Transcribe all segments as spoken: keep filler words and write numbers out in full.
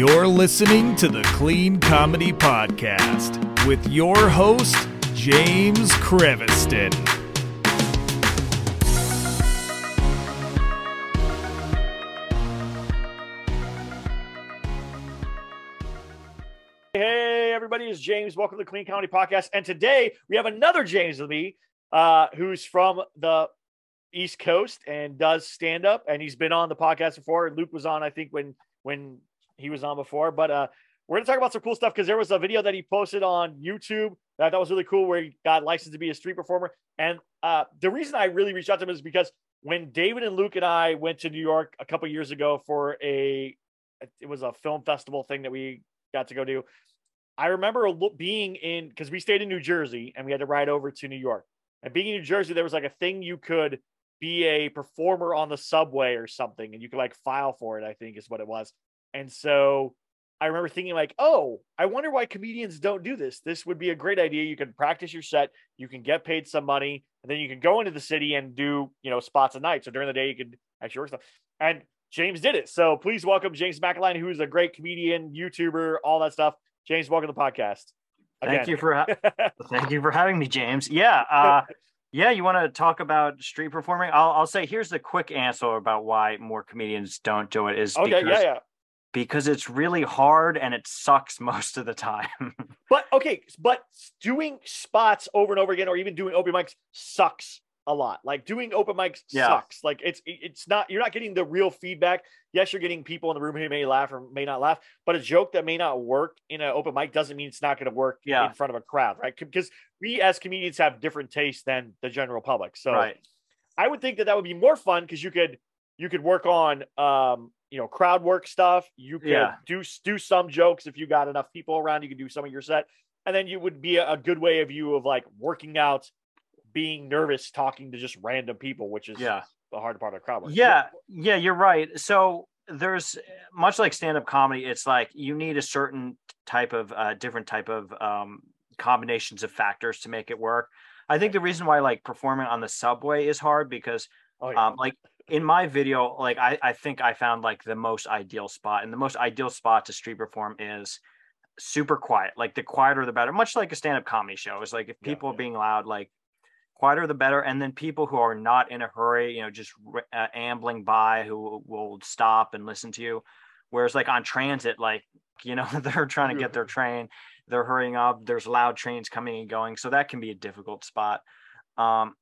You're listening to the Clean Comedy Podcast with your host, James Creviston. Hey, everybody, it's James. Welcome to the Clean Comedy Podcast. And today we have another James with me, uh, who's from the East Coast and does stand-up. And he's been on the podcast before. Luke was on, I think, when when he was on before. But uh, we're going to talk about some cool stuff because there was a video that he posted on YouTube that I thought was really cool where he got licensed to be a street performer. And uh, the reason I really reached out to him is because when David and Luke and I went to New York a couple years ago for a, it was a film festival thing that we got to go do. I remember being in, because we stayed in New Jersey and we had to ride over to New York. And being in New Jersey, there was like a thing you could be a performer on the subway or something, and you could like file for it, I think is what it was. And so I remember thinking like, oh, I wonder why comedians don't do this. This would be a great idea. You can practice your set, you can get paid some money, and then you can go into the city and do, you know, spots at night. So during the day, you could actually work stuff. And James did it. So please welcome James McElhine, who's a great comedian, YouTuber, all that stuff. James, welcome to the podcast. Again. Thank you for ha- thank you for having me, James. Yeah, uh, yeah. You want to talk about street performing? I'll I'll say here's the quick answer about why more comedians don't do it. Is okay, because, yeah, yeah. Because it's really hard and it sucks most of the time. But okay, but doing spots over and over again, or even doing open mics, sucks a lot. Like doing open mics yeah. sucks. Like it's it's not, you're not getting the real feedback. Yes, you're getting people in the room who may laugh or may not laugh, but a joke that may not work in an open mic doesn't mean it's not going to work yeah. in front of a crowd, right? Because we as comedians have different tastes than the general public. So right. I would think that that would be more fun because you could you could work on um you know crowd work stuff. You could yeah. do do some jokes if you got enough people around. You could do some of your set, and then you would be a, a good way of you of like working out being nervous talking to just random people, which is yeah. the hard part of crowd work. Yeah, yeah, you're right. So there's much like stand-up comedy, it's like you need a certain type of uh, different type of um, combinations of factors to make it work. I think the reason why like performing on the subway is hard because oh, yeah. um, like in my video, like I, I think I found like the most ideal spot, and the most ideal spot to street perform is super quiet. Like the quieter the better, much like a stand-up comedy show. It's like if people yeah, yeah. are being loud, like quieter the better. And then people who are not in a hurry, you know, just uh, ambling by, who will stop and listen to you. Whereas like on transit, like, you know, they're trying to get their train, they're hurrying up, there's loud trains coming and going. So that can be a difficult spot. Um,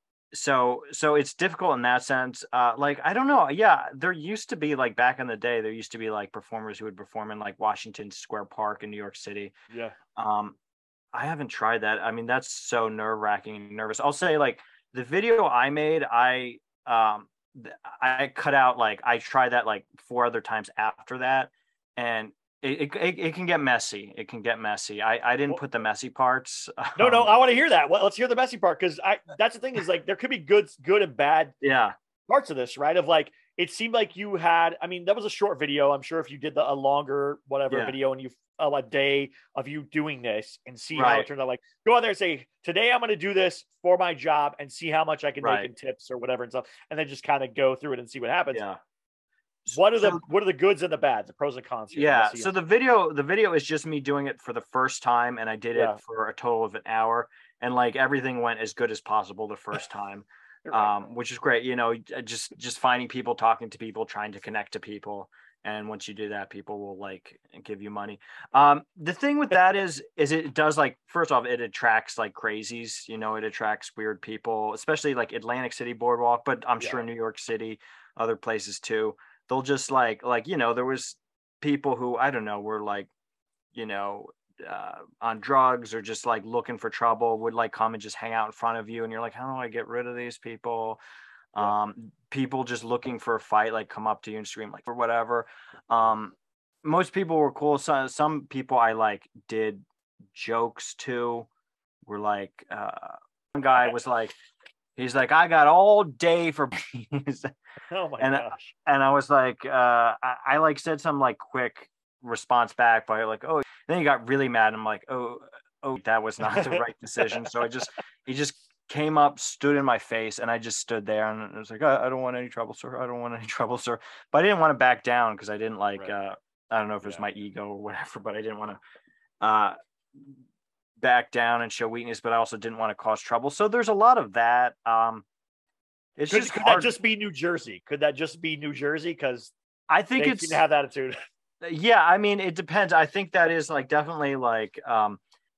so, so it's difficult in that sense. Uh, like, I don't know. Yeah. There used to be like back in the day, there used to be like performers who would perform in like Washington Square Park in New York City. Yeah. Um, I haven't tried that. I mean, that's so nerve wracking and nervous. I'll say like the video I made, I, um, I cut out, like, I tried that like four other times after that. And it, it, it can get messy. It can get messy. I, I didn't put the messy parts. No, no, I want to hear that. Well, let's hear the messy part. Cause I, that's the thing is like, there could be good, good and bad yeah. parts of this, right? Of like, it seemed like you had, I mean, that was a short video. I'm sure if you did the, a longer, whatever yeah. video and you, uh, a day of you doing this and see right. how it turned out, like go out there and say, today I'm going to do this for my job and see how much I can right. make in tips or whatever and stuff. And then just kind of go through it and see what happens. Yeah. What are the, what are the goods and the bads, the pros and cons? Here? Yeah. So the video, the video is just me doing it for the first time. And I did Yeah. it for a total of an hour, and like everything went as good as possible the first time. Right. Um, which is great, you know, just just finding people, talking to people, trying to connect to people, and once you do that, people will like give you money. Um, the thing with that is, is it does like first off, it attracts like crazies, you know, it attracts weird people, especially like Atlantic City Boardwalk, but I'm Yeah. sure New York City, other places too. They'll just like like you know, there was people who I don't know were like, you know. Uh, on drugs or just like looking for trouble would like come and just hang out in front of you, and you're like, how do I get rid of these people? Yeah. Um, people just looking for a fight, like come up to you and scream like or whatever. Um, most people were cool. Some some people I like did jokes to. Were like uh, one guy was like, he's like, I got all day for bees. Oh my and, gosh! And I was like, uh, I, I like said some like quick response back by like, oh. Then he got really mad. And I'm like, oh, oh, that was not the right decision. So I just, he just came up, stood in my face, and I just stood there and I was like, I, I don't want any trouble, sir. I don't want any trouble, sir. But I didn't want to back down because I didn't like, right. uh, I don't know if it was Yeah. my ego or whatever, but I didn't want to uh, back down and show weakness, but I also didn't want to cause trouble. So there's a lot of that. Um, it's Could, just could hard. that just be New Jersey? Could that just be New Jersey? Because I think they it's seem to have that attitude. yeah. I mean, it depends. I think that is like definitely like um,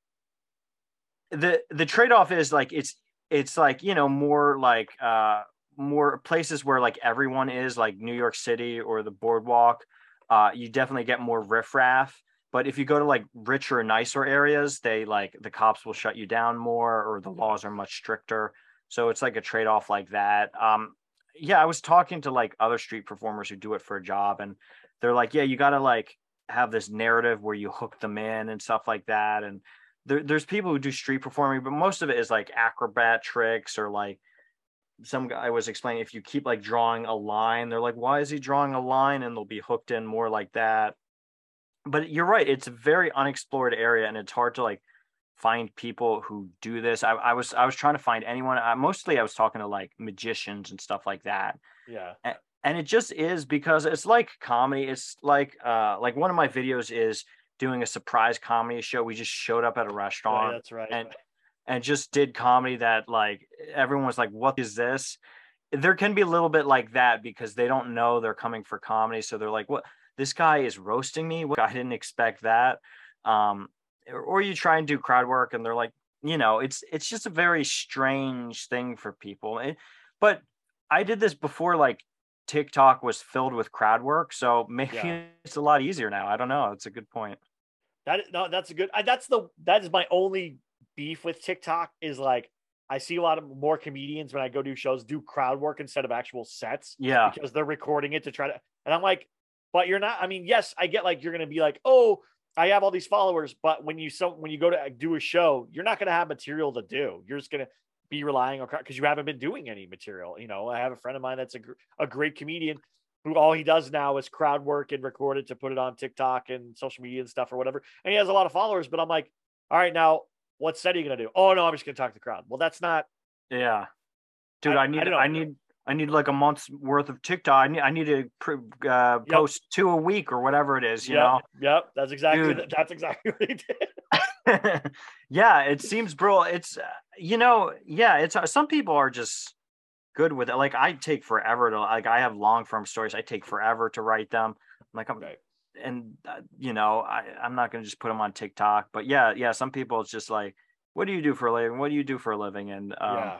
the the trade off is like it's it's like you know more like uh, more places where like everyone is like New York City or the boardwalk. Uh, you definitely get more riffraff. But if you go to like richer, nicer areas, they like the cops will shut you down more, or the laws are much stricter. So it's like a trade-off like that. Um, yeah, I was talking to like other street performers who do it for a job, and they're like, yeah, you got to like have this narrative where you hook them in and stuff like that. And there, there's people who do street performing, but most of it is like acrobat tricks or like some guy was explaining if you keep like drawing a line, they're like, why is he drawing a line? And they'll be hooked in more like that. But you're right, it's a very unexplored area, and it's hard to like find people who do this. I, I was I was trying to find anyone. I, mostly I was talking to like magicians and stuff like that. Yeah. And, and it just is because it's like comedy. It's like uh like one of my videos is doing a surprise comedy show. We just showed up at a restaurant. Yeah, that's right. And and just did comedy that like everyone was like, what is this? There can be a little bit like that because they don't know they're coming for comedy. So they're like, what? This guy is roasting me. I didn't expect that. Um, or, or you try and do crowd work and they're like, you know, it's it's just a very strange thing for people. It, but I did this before like TikTok was filled with crowd work. So maybe Yeah. it's a lot easier now. I don't know. It's a good point. That no, that's a good. I, that's the that is my only beef with TikTok is like I see a lot of more comedians when I go do shows do crowd work instead of actual sets. Yeah. Because they're recording it to try to, and I'm like, but you're not. I mean, yes, I get like you're gonna be like, oh, I have all these followers, but when you so when you go to do a show, you're not gonna have material to do. You're just gonna be relying on because you haven't been doing any material. You know, I have a friend of mine that's a a great comedian who all he does now is crowd work and record it to put it on TikTok and social media and stuff or whatever. And he has a lot of followers, but I'm like, all right, now what set are you going to do? Oh no, I'm just going to talk to the crowd. Well, that's not. Yeah. Dude, I, I need, I, I need, I need like a month's worth of TikTok. I need, I need to uh, Yep. post two a week or whatever it is, you yep, know? Yep. That's exactly, Dude. that's exactly what he did. Yeah. It seems, bro. It's, uh, you know, yeah, it's, uh, some people are just good with it. Like I take forever to, like, I have long form stories. I take forever to write them. Like I'm, Right. and uh, you know, I, I'm not going to just put them on TikTok, but yeah, yeah. Some people it's just like, what do you do for a living? What do you do for a living? And um, yeah.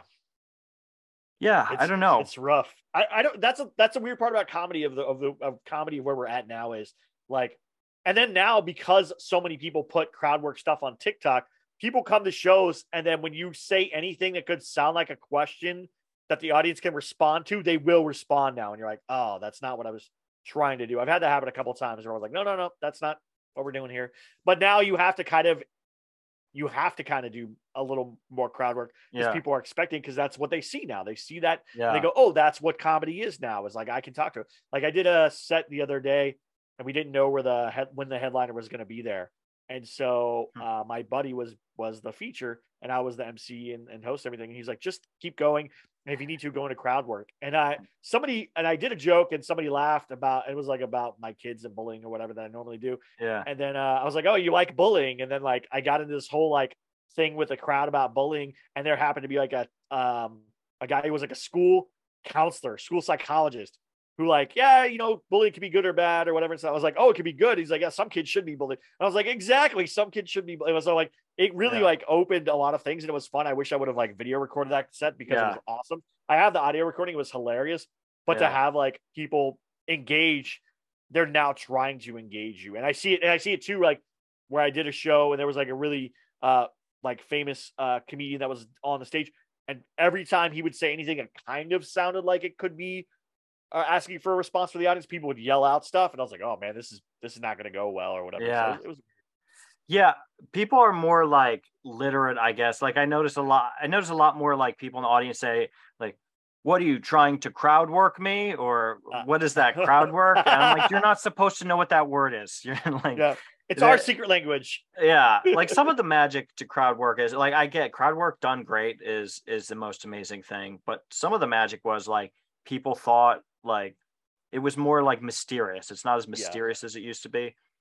yeah, It's, I don't know. It's rough. I, I don't, that's a, that's a weird part about comedy of the, of the, of comedy where we're at now is like, and then now because so many people put crowd work stuff on TikTok, people come to shows. And then when you say anything that could sound like a question that the audience can respond to, they will respond now. And you're like, oh, that's not what I was trying to do. I've had that happen a couple of times where I was like, no, no, no, that's not what we're doing here. But now you have to kind of, you have to kind of do a little more crowd work because Yeah. people are expecting, because that's what they see now. They see that Yeah. and they go, oh, that's what comedy is now. Is like, I can talk to it. Like I did a set the other day and we didn't know where the head, when the headliner was going to be there. And so Hmm. uh, my buddy was, was the feature and I was the M C and, and host everything. And he's like, just keep going. And if you need to, go into crowd work. And I, somebody, and I did a joke and somebody laughed about, it was like about my kids and bullying or whatever that I normally do. Yeah. And then uh, I was like, oh, you like bullying? And then like, I got into this whole like thing with the crowd about bullying. And there happened to be like a, um, a guy who was like a school counselor, school psychologist who like, yeah, you know, bullying can be good or bad or whatever. And so I was like, oh, it can be good. He's like, yeah, some kids should be bullied. And I was like, exactly. Some kids should be. It was so like, it really Yeah. like opened a lot of things and it was fun. I wish I would have like video recorded that set because Yeah. it was awesome. I have the audio recording. It was hilarious, but to Yeah. have like people engage, they're now trying to engage you. And I see it. And I see it too, like where I did a show and there was like a really uh, like famous uh, comedian that was on the stage. And every time he would say anything that kind of sounded like it could be uh, asking for a response for the audience, people would yell out stuff. And I was like, oh man, this is, this is not going to go well or whatever. Yeah. So it was, it was Yeah, people are more like literate, I guess. Like I notice a lot. I notice a lot more like people in the audience say, like, "What are you trying to crowd work me?" Or Uh, "What is that crowd work?" And I'm like, "You're not supposed to know what that word is." You're like, yeah, it's that- our secret language. yeah. Like some of the magic to crowd work is like I get crowd work done great is is the most amazing thing. But some of the magic was like people thought like it was more like mysterious. It's not as mysterious as it used to be.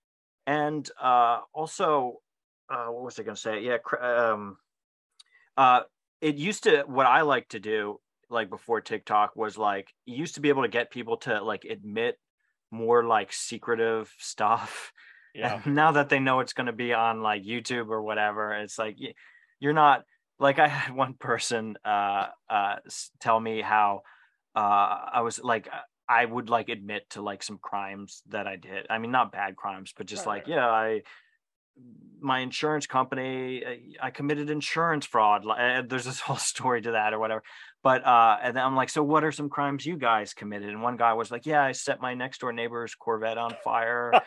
and uh, also, uh, what was I going to say? Yeah, cr- um, uh, it used to. What I like to do, like before TikTok, was like you used to be able to get people to like admit more like secretive stuff. Yeah. And now that they know it's going to be on like YouTube or whatever, it's like y- you're not like I had one person uh, uh, s- tell me how uh, I was like I would like admit to like some crimes that I did. I mean, not bad crimes, but just Right, like, right. yeah, I my insurance company, uh, I committed insurance fraud. Like, uh, there's this whole story to that or whatever. But uh, and then I'm like, so what are some crimes you guys committed? And one guy was like, yeah, I set my next door neighbor's Corvette on fire.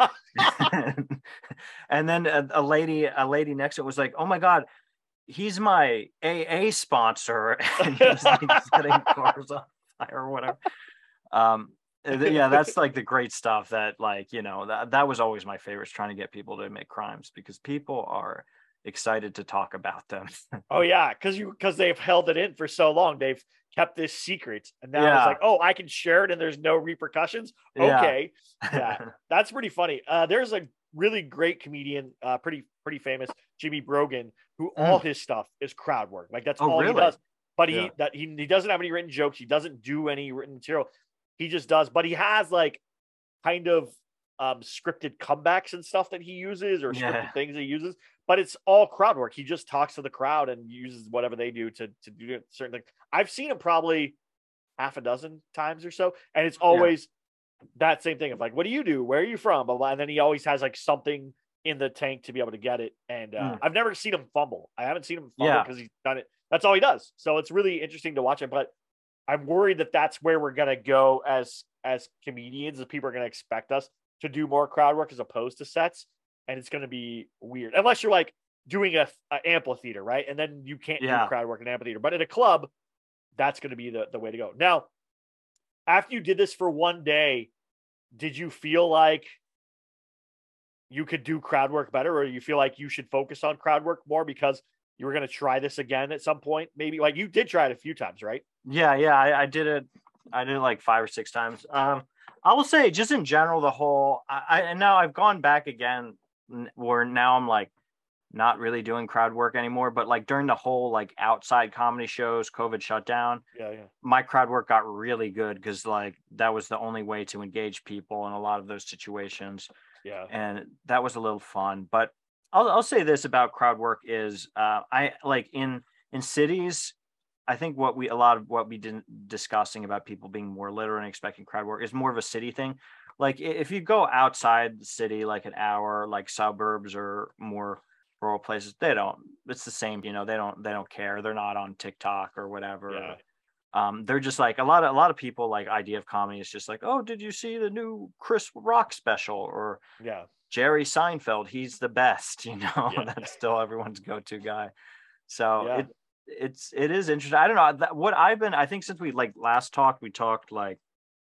And then a, a lady, a lady next to it was like, oh my God, he's my A A sponsor. And he was like setting cars on fire or whatever. Um, uh, th- yeah, that's like the great stuff that like, you know, that, that was always my favorite, is trying to get people to admit crimes because people are excited to talk about them. Oh yeah, because you because they've held it in for so long. They've kept this secret, and now it's Yeah. like, oh, I can share it, and there's no repercussions. Yeah. Okay, yeah, that's pretty funny. Uh, there's a really great comedian, uh, pretty pretty famous, Jimmy Brogan, who all Mm. his stuff is crowd work. Like that's Oh, all he really? does. But Yeah. he that he he doesn't have any written jokes. He doesn't do any written material. He just does. But he has like kind of um, scripted comebacks and stuff that he uses, or Yeah. scripted things he uses, but it's all crowd work. He just talks to the crowd and uses whatever they do to, to do certain things. I've seen him probably half a dozen times or so. And it's always that same thing of like, what do you do? Where are you from? Blah, blah. And then he always has like something in the tank to be able to get it. And uh, Mm. I've never seen him fumble. I haven't seen him fumble Yeah. because he's done it. That's all he does. So it's really interesting to watch it. But I'm worried that that's where we're going to go as, as comedians, that people are going to expect us to do more crowd work as opposed to sets. And it's going to be weird unless you're like doing a, a amphitheater, right? And then you can't Yeah. do crowd work in amphitheater, but at a club, that's going to be the, the way to go. Now, after you did this for one day, did you feel like you could do crowd work better, or you feel like you should focus on crowd work more because you were going to try this again at some point? Maybe like you did try it a few times, right? Yeah, yeah, I, I did it. I did it like five or six times. Um, I will say, just in general, the whole. I, I and now I've gone back again, n- where now I'm like not really doing crowd work anymore. But like during the whole like outside comedy shows, COVID shutdown, Yeah, yeah. my crowd work got really good because like that was the only way to engage people in a lot of those situations, Yeah. and that was a little fun. But I'll I'll say this about crowd work is uh, I like in in cities. I think what we a lot of what we didn't discussing about people being more literate and expecting crowd work is more of a city thing. Like i- if you go outside the city, like an hour, like suburbs or more rural places, they don't. It's the same, you know. They don't. They don't care. They're not on TikTok or whatever. Yeah. Um, they're just like a lot of a lot of people like idea of comedy is just like, oh, did you see the new Chris Rock special or Yeah. Jerry Seinfeld? He's the best, you know. Yeah. That's still everyone's go-to guy. So Yeah. it it's it is interesting. I don't know that, what I've been. I think since we like last talked, we talked like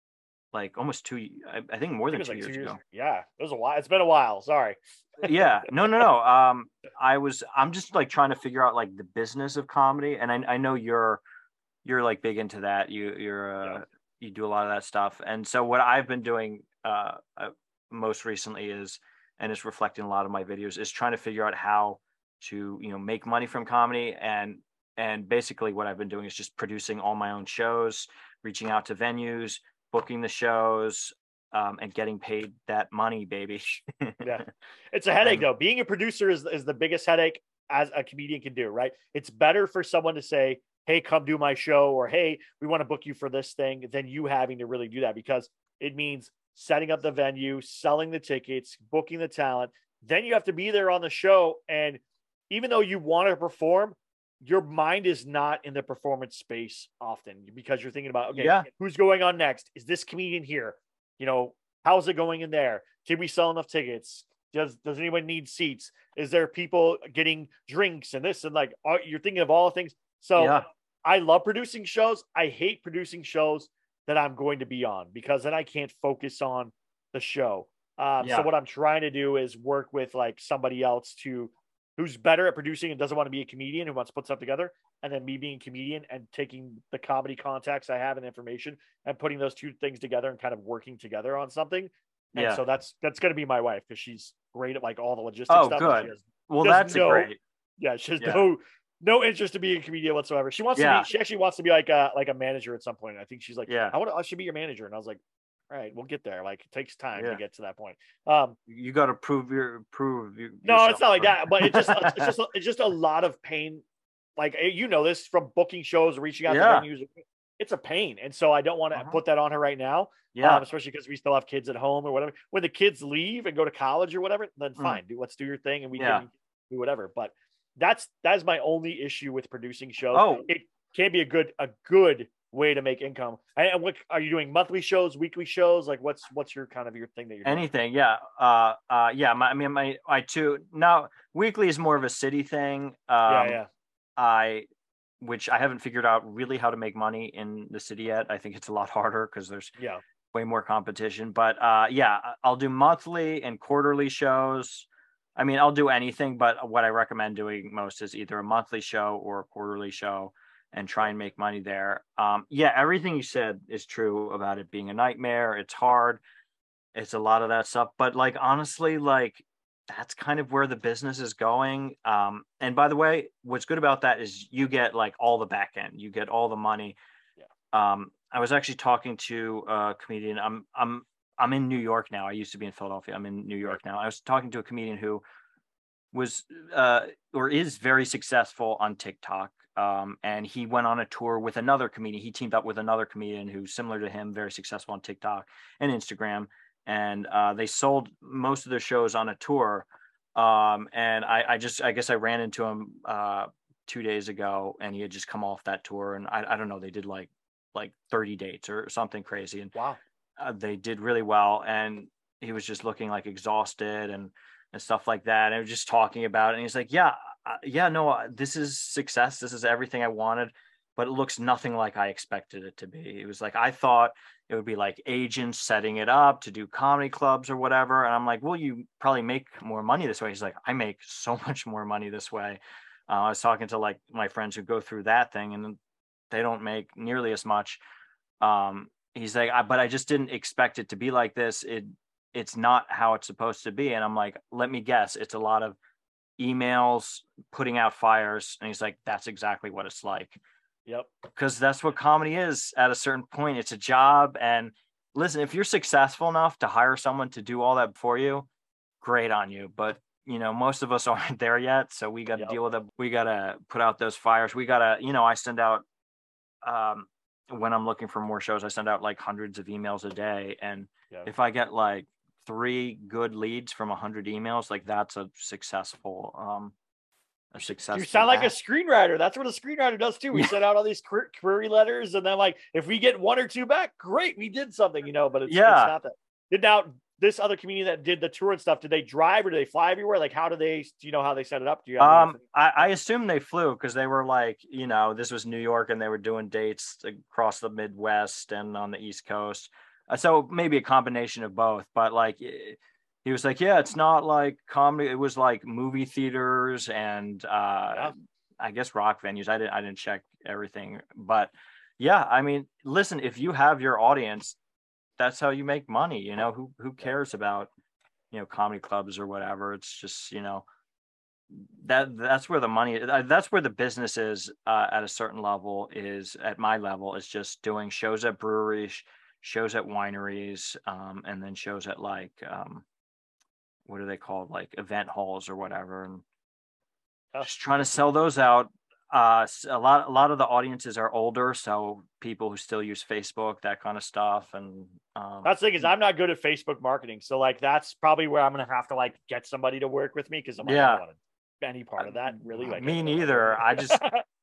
like almost two. I, I think more I think than it was two like years two years. ago. Yeah. It was a while. It's been a while. Sorry. Yeah, no, no, no. Um, I was. I'm just like trying to figure out like the business of comedy, and I I know you're you're like big into that. You you're uh, Yeah. you do a lot of that stuff, and so what I've been doing uh, uh most recently is, and it's reflecting a lot of my videos, is trying to figure out how to you know make money from comedy. and and basically what I've been doing is just producing all my own shows, reaching out to venues, booking the shows, um, and getting paid that money, baby. Yeah. It's a headache And though. Being a producer is, is the biggest headache as a comedian can do, right? It's better for someone to say, hey, come do my show, or hey, we want to book you for this thing, than you having to really do that, because it means setting up the venue, selling the tickets, booking the talent. Then you have to be there on the show. And even though you want to perform, your mind is not in the performance space often, because you're thinking about, okay, Yeah. who's going on next? Is this comedian here? You know, how's it going in there? Did we sell enough tickets? Does does anyone need seats? Is there people getting drinks and this and like all, you're thinking of all the things. So yeah, I love producing shows. I hate producing shows that I'm going to be on, because then I can't focus on the show. Um, Yeah. So what I'm trying to do is work with like somebody else to who's better at producing and doesn't want to be a comedian, who wants to put stuff together, and then me being a comedian and taking the comedy contacts I have and information and putting those two things together and kind of working together on something. And Yeah. so that's that's going to be my wife because she's great at like all the logistics Oh, stuff. good. She has, Well, she has that's no, a great. Yeah, she has Yeah. no no interest to be a comedian whatsoever. She wants Yeah. to be. She actually wants to be like a like a manager at some point. I think she's like, Yeah. I want to. I should be your manager. And I was like, all right, we'll get there. Like it takes time Yeah. to get to that point. Um, You got to prove your prove. Your, no, it's not like yourself. that. But it just it's just it's just a lot of pain. Like you know this from booking shows, reaching out Yeah. to venues. It's a pain, and so I don't want to Uh-huh. put that on her right now. Yeah. Um, especially because we still have kids at home or whatever. When the kids leave and go to college or whatever, then Mm. fine, do let's do your thing and we Yeah. can do whatever. But that's that's my only issue with producing shows. Oh. It can be a good a good way to make income. And and what are you doing? Monthly shows, weekly shows? Like what's what's your kind of your thing that you're doing? Anything, yeah, uh, uh, yeah. My, I mean, my, I too. Now, weekly is more of a city thing. Um, Yeah, yeah. I, which I haven't figured out really how to make money in the city yet. I think it's a lot harder because there's Yeah. way more competition. But uh, yeah, I'll do monthly and quarterly shows. I mean, I'll do anything, but what I recommend doing most is either a monthly show or a quarterly show, and try and make money there. Um, yeah, everything you said is true about it being a nightmare. It's hard. It's a lot of that stuff. But like, honestly, like that's kind of where the business is going. Um, and by the way, what's good about that is you get like all the back end, you get all the money. Yeah. Um, I was actually talking to a comedian. I'm, I'm, I'm in New York now. I used to be in Philadelphia. I'm in New York now. I was talking to a comedian who was, uh, or is very successful on TikTok. Um, and he went on a tour with another comedian. He teamed up with another comedian who's similar to him, very successful on TikTok and Instagram. And uh, they sold most of their shows on a tour. Um, and I, I just, I guess I ran into him uh, two days ago, and he had just come off that tour. And I, I don't know, they did like, like thirty dates or something crazy. And Wow. uh, they did really well. And he was just looking like exhausted and, and stuff like that. And I was just talking about it. And he's like, yeah, uh, yeah, no, uh, this is success. This is everything I wanted, but it looks nothing like I expected it to be. It was like, I thought it would be like agents setting it up to do comedy clubs or whatever. And I'm like, well, you probably make more money this way. He's like, I make so much more money this way. Uh, I was talking to like my friends who go through that thing and they don't make nearly as much. Um, he's like, I, but I just didn't expect it to be like this. It, it's not how it's supposed to be. And I'm like, let me guess. It's a lot of emails, putting out fires. And he's like, that's exactly what it's like. Yep. Because that's what comedy is at a certain point. It's a job. And listen, if you're successful enough to hire someone to do all that for you, great on you. But, you know, most of us aren't there yet. So we got to Yep. deal with it. We got to put out those fires. We got to, you know, I send out, um, when I'm looking for more shows, I send out like hundreds of emails a day. And Yeah. if I get like three good leads from a hundred emails, like that's a successful, um, a successful. You sound like a act. screenwriter. That's what a screenwriter does too. We Yeah. send out all these quer- query letters, and then like if we get one or two back, great, we did something, you know. But it's, Yeah. it's not that. Did now this other comedian that did the tour and stuff? Did they drive or did they fly everywhere? Like how do they? Do you know how they set it up? Do you? Have any Um, information? I, I assume they flew because they were like, you know, this was New York and they were doing dates across the Midwest and on the East Coast. Uh, so maybe a combination of both, but like eh, he was like, yeah, it's not like comedy. It was like movie theaters and uh, Yeah. I guess rock venues. I didn't, I didn't check everything, but yeah, I mean, listen, if you have your audience, that's how you make money. You know, who, who cares about, you know, comedy clubs or whatever. It's just, you know, that that's where the money, that's where the business is uh, at a certain level is at my level is just doing shows at breweries, shows at wineries, um, and then shows at like, um, what are they called? Like event halls or whatever. And Oh. just trying to sell those out. Uh, a lot, a lot of the audiences are older. So people who still use Facebook, that kind of stuff. And um, That's the thing is I'm not good at Facebook marketing, so like that's probably where I'm gonna have to like get somebody to work with me because I'm like, Yeah. I don't want to any part of that really. Like I me don't know. neither. I just,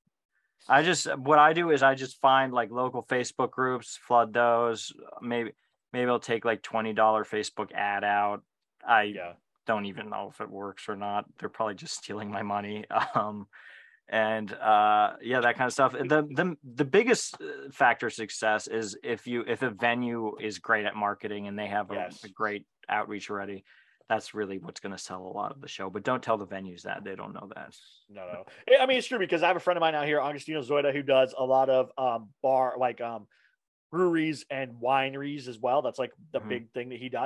I just, what I do is I just find like local Facebook groups, flood those. Maybe, maybe I'll take like twenty dollars Facebook ad out. I Yeah. don't even know if it works or not. They're probably just stealing my money. Um, and uh, yeah, that kind of stuff. The, the, the biggest factor of success is if you, if a venue is great at marketing and they have a, Yes. a great outreach already, that's really what's going to sell a lot of the show. But don't tell the venues that. They don't know that. No, no. I- I mean, it's true because I have a friend of mine out here, Augustino Zoida, who does a lot of um, bar, like um, breweries and wineries as well. That's like the Mhm. big thing that he does.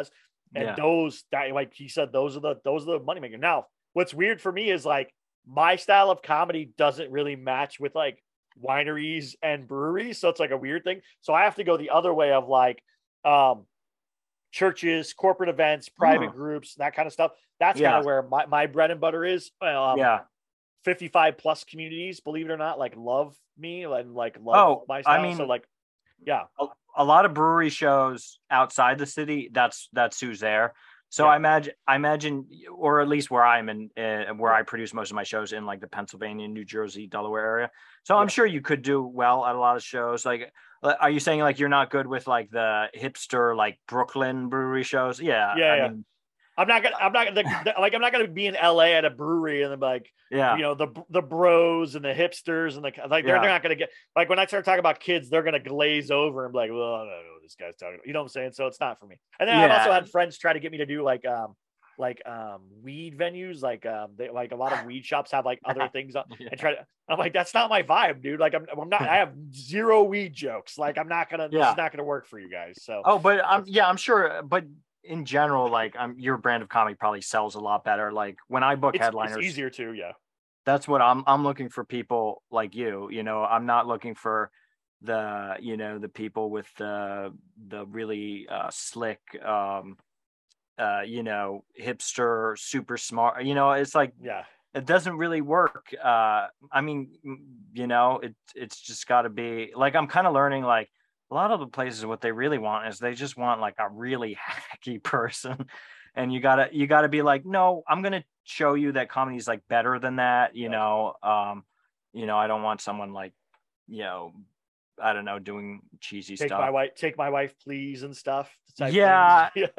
And Yeah. those that, like he said, those are the those are the money maker. Now, what's weird for me is like my style of comedy doesn't really match with like wineries and breweries. So it's like a weird thing. So I have to go the other way of like um churches, corporate events, private Hmm. groups, that kind of stuff. That's Yeah. kind of where my, my bread and butter is. Um, Yeah. fifty-five plus communities, believe it or not, like love me and like love Oh, my I style. mean- so like, yeah, a, a lot of brewery shows outside the city. That's that's who's there. So Yeah. I imagine, I imagine, or at least where I'm in, uh, where I produce most of my shows in, like the Pennsylvania, New Jersey, Delaware area. So I'm Yeah. sure you could do well at a lot of shows. Like, uh, are you saying like you're not good with like the hipster, like Brooklyn brewery shows? Yeah, Yeah, I yeah. mean, I'm not gonna, I'm not gonna, like, I'm not gonna be in L A at a brewery and then like, yeah, you know, the the bros and the hipsters and the like, they're, Yeah. they're not gonna get like when I start talking about kids, they're gonna glaze over and be like, well, I don't know what this guy's talking about. You know what I'm saying? So it's not for me. And then I've Yeah. also had friends try to get me to do like, um, like um weed venues, like um, they like a lot of weed shops have like other things on, Yeah. and try to. I'm like, that's not my vibe, dude. Like, I'm, I'm not. I have zero weed jokes. Like, I'm not gonna. This Yeah. is not gonna work for you guys. So. Oh, but I'm yeah, I'm sure. But in general, like, I'm your brand of comedy probably sells a lot better. Like when I book It's, headliners, it's easier too, yeah. that's what I'm I'm looking for, people like you. You know, I'm not looking for the, you know, the people with the the really uh slick um uh you know, hipster, super smart. You know, it's like Yeah. it doesn't really work. Uh I mean, m- you know, it it's just got to be like, I'm kind of learning like a lot of the places what they really want is they just want like a really hacky person. And you gotta you gotta be like, no, I'm gonna show you that comedy is like better than that, you Yeah. know. Um, you know, I don't want someone like, you know, I don't know, doing cheesy Take stuff. my wife, take my wife, please, and stuff. type Yeah. things.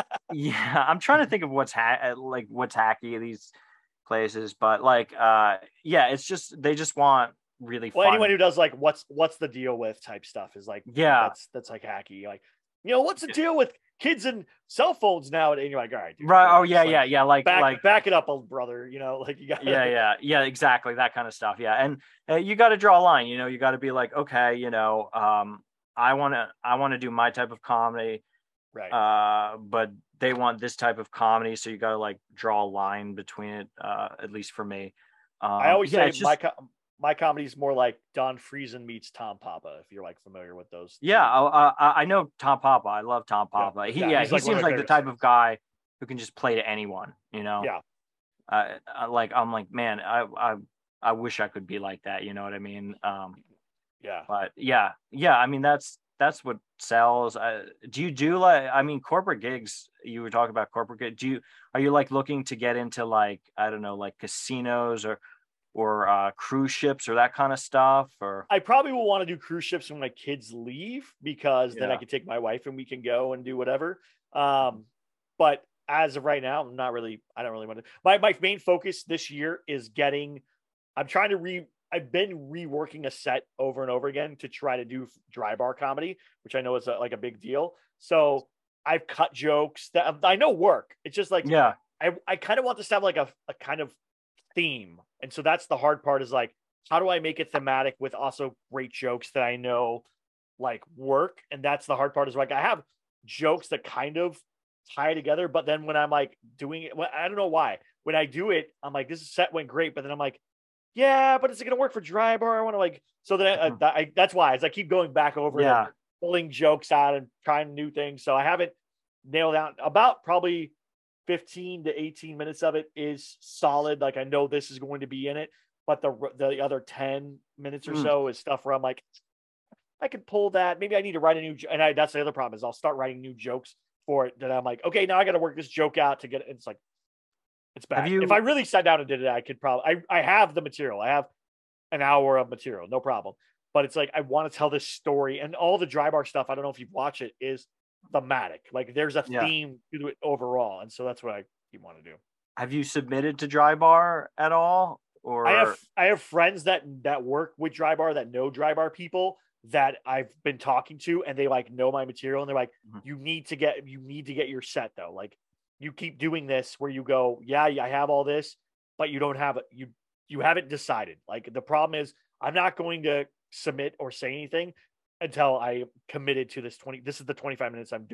Yeah, I'm trying to think of what's ha- like what's hacky these places, but like, uh, yeah, it's just they just want really Well, fun. anyone who does like what's what's the deal with type stuff is like, Yeah. that's that's like hacky. Like, you know, what's the deal with kids and cell phones now? And you're like, all right, dude, Right? like, Oh yeah, like, yeah, yeah. Like Back like back it up, old brother. You know, like you got. yeah, yeah, yeah, exactly, that kind of stuff. Yeah, and uh, you got to draw a line. You know, you got to be like, okay, you know, um, I want to, I want to do my type of comedy, Right. uh, but they want this type of comedy, so you got to like draw a line between it. Uh, at least for me, um, I always yeah, say it's my just, co- my comedy is more like Don Friesen meets Tom Papa. If you're like familiar with those. yeah, two. I, I, I know Tom Papa. I love Tom Yeah, Papa. He, yeah, yeah, he's, he like, one of seems my like the favorites. type of guy who can just play to anyone. You know. Yeah. Uh, I- like I'm like, man, I, I, I wish I could be like that. You know what I mean? Um, Yeah. but yeah, yeah. I mean, that's that's what sells. Uh, do you do like? I mean, corporate gigs. You were talking about corporate gigs. Do you are you like looking to get into like, I don't know, like casinos or or uh, cruise ships or that kind of stuff? Or I probably will want to do cruise ships when my kids leave because then I Yeah. can take my wife and we can go and do whatever. Um, but as of right now, I'm not really, I don't really want to. My, my main focus this year is getting, I'm trying to re, I've been reworking a set over and over again to try to do dry bar comedy, which I know is a, like a big deal. So I've cut jokes that I know work. It's just like, yeah, I, I kind of want this to have like a, a kind of theme. And so that's the hard part is like, how do I make it thematic with also great jokes that I know like work? And that's the hard part is like, I have jokes that kind of tie together, but then when I'm like doing it, well, I don't know why, when I do it, I'm like, this set went great. But then I'm like, yeah, but is it going to work for dry bar? I want to like, so then I, I, I, that's why as I keep going back over it, yeah, pulling jokes out and trying new things. So I haven't nailed down about probably fifteen to eighteen minutes of it is solid. Like I know this is going to be in it, but the the other ten minutes or Mm. so is stuff where I'm like, I could pull that. Maybe I need to write a new, jo- and I, that's the other problem is I'll start writing new jokes for it that I'm like, okay, now I got to work this joke out to get it. It's like, it's bad. Have you- If I really sat down and did it, I could probably, I, I have the material. I have an hour of material, no problem. But it's like, I want to tell this story and all the dry bar stuff. I don't know if you've watched it is thematic. Like there's a Yeah. theme to it overall. And so that's what I want to do. Have you submitted to dry bar at all? Or I have, I have friends that, that work with dry bar that know dry bar people that I've been talking to and they like know my material and they're like, Mhm. you need to get, you need to get your set though. Like you keep doing this where you go, yeah, I have all this, but you don't have it. You, you haven't decided. Like the problem is I'm not going to submit or say anything until I committed to this twenty, this is the twenty-five minutes I'm doing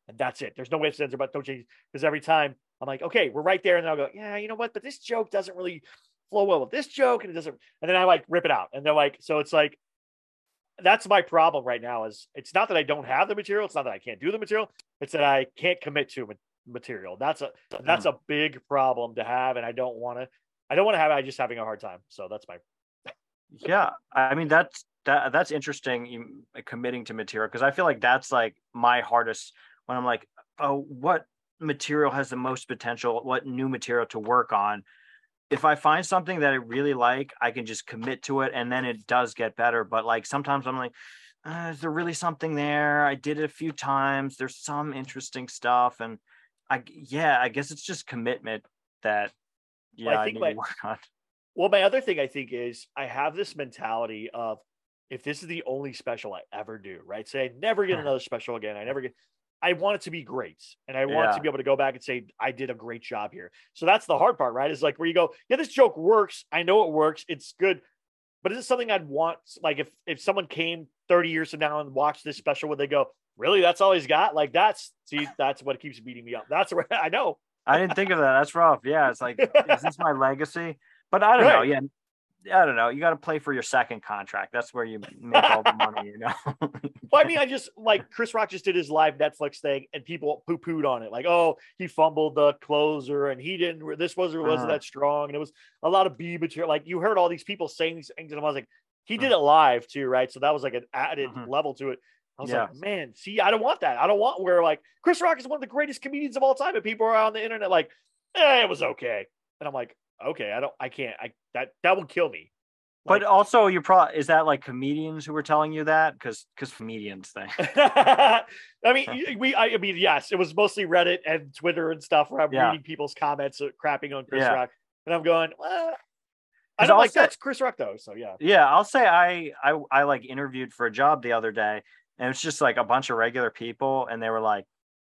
and that's it. There's no ifs, ands, or buts, no change. Because every time I'm like, okay, we're right there, and then I'll go, yeah, you know what? But this joke doesn't really flow well with this joke, and it doesn't. And then I like rip it out, and they're like, so it's like, that's my problem right now. Is it's not that I don't have the material, it's not that I can't do the material, it's that I can't commit to material. That's a that's a big problem to have, and I don't want to. I don't want to have. I just having a hard time. So that's my. Yeah, I mean that's that that's interesting. You committing to material, because I feel like that's like my hardest when I'm like, oh, what material has the most potential? What new material to work on? If I find something that I really like, I can just commit to it, and then it does get better. But like sometimes I'm like, uh, is there really something there? I did it a few times. There's some interesting stuff, and I yeah, I guess it's just commitment that yeah, well, I, think I need my, to work on. Well, my other thing I think is I have this mentality of if this is the only special I ever do, right? Say I never get another special again. I never get. I want it to be great. And I want yeah. to be able to go back and say, I did a great job here. So that's the hard part, right? Is like where you go, yeah, this joke works. I know it works. It's good. But is it something I'd want? Like if, if someone came thirty years from now and watched this special, would they go, really? That's all he's got? Like that's, see, that's what keeps beating me up. That's where I know. I didn't think of that. That's rough. Yeah. It's like, is this my legacy? But I don't right. know. Yeah. I don't know. You got to play for your second contract. That's where you make all the money, you know? Well, I mean, I just like Chris Rock just did his live Netflix thing and people poo pooed on it. Like, oh, he fumbled the closer and he didn't, this wasn't, wasn't uh, that strong. And it was a lot of B material. Like you heard all these people saying these things and I was like, he did it live too, right? So that was like an added uh-huh. level to it. I was yeah. like, man, see, I don't want that. I don't want where like Chris Rock is one of the greatest comedians of all time. And people are on the internet like, eh, it was okay. And I'm like, okay, I don't, I can't, I, that, that would kill me. Like, but also, you're probably is that like comedians who were telling you that because because comedians thing. I mean, we. I, I mean, yes, it was mostly Reddit and Twitter and stuff where I'm yeah. reading people's comments, uh, crapping on Chris yeah. Rock, and I'm going, well, I don't I'll like say, that's Chris Rock though. So yeah, yeah, I'll say I I I like interviewed for a job the other day, and it's just like a bunch of regular people, and they were like,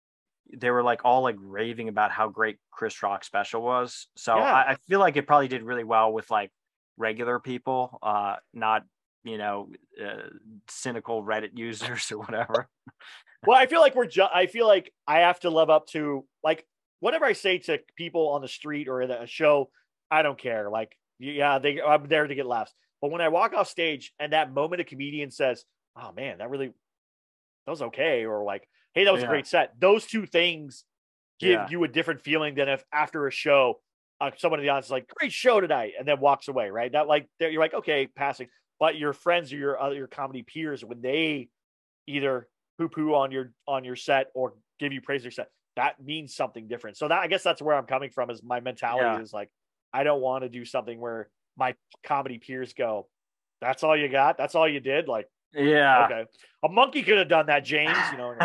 they were like all like raving about how great Chris Rock's special was. So yeah. I, I feel like it probably did really well with like regular people, uh not you know uh, cynical Reddit users or whatever. Well, I feel like we're ju- I feel like I have to live up to like whatever I say to people on the street or in a show. I don't care. Like yeah, they I'm there to get laughs. But when I walk off stage and that moment a comedian says, "Oh man, that really that was okay," or like, "Hey, that was yeah. a great set," those two things give yeah. you a different feeling than if after a show. Uh, someone in the audience is like, great show tonight, and then walks away, right? That like you're like, okay, passing. But your friends or your other your comedy peers, when they either poo-poo on your on your set or give you praise your set, that means something different. So that I guess that's where I'm coming from. Is my mentality yeah. is like, I don't want to do something where my comedy peers go, that's all you got, that's all you did, like. Yeah. Okay. A monkey could have done that, James. You know.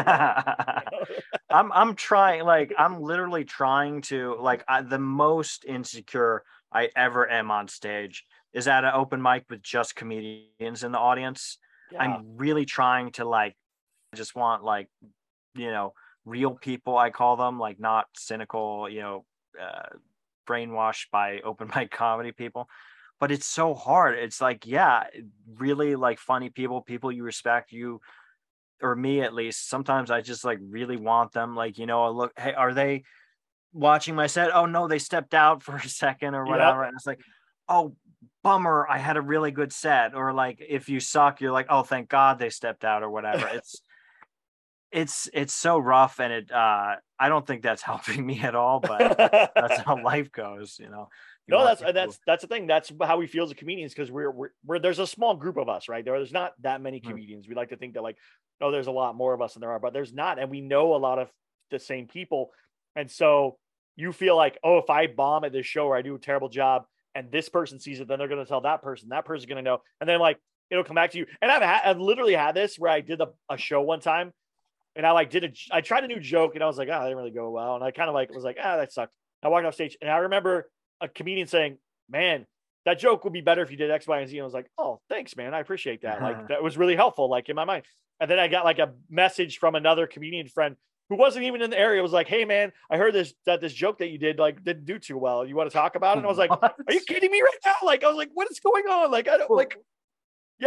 I'm I'm trying. Like I'm literally trying to like I, the most insecure I ever am on stage is at an open mic with just comedians in the audience. Yeah. I'm really trying to like just want like you know real people. I call them like not cynical. You know, uh, brainwashed by open mic comedy people. But it's so hard. It's like, yeah, really like funny people, people you respect, you or me at least. Sometimes I just like really want them. Like, you know, I look, hey, are they watching my set? Oh no, they stepped out for a second or whatever. Yep. And it's like, oh, bummer, I had a really good set. Or like if you suck, you're like, oh, thank God they stepped out or whatever. It's it's it's so rough, and it uh I don't think that's helping me at all, but that's how life goes, you know. You no, that's people. that's that's the thing. That's how we feel as a comedians, because we're, we're we're there's a small group of us, right? There, there's not that many comedians. Mm. We like to think that like, oh, there's a lot more of us than there are, but there's not, and we know a lot of the same people, and so you feel like, oh, if I bomb at this show or I do a terrible job, and this person sees it, then they're going to tell that person. That person's going to know, and then like it'll come back to you. And I've had, I've literally had this where I did a, a show one time, and I like did a I tried a new joke, and I was like, oh, that didn't really go well, and I kind of like was like, ah, that sucked. I walked off stage, and I remember a comedian saying, man, that joke would be better if you did X, Y, and Z. And I was like, oh, thanks, man. I appreciate that. Uh-huh. Like, that was really helpful, like in my mind. And then I got like a message from another comedian friend who wasn't even in the area. It was like, hey man, I heard this, that this joke that you did, like didn't do too well. You want to talk about it? And I was like, what? Are you kidding me right now? Like, I was like, what is going on? Like, I don't like, yeah.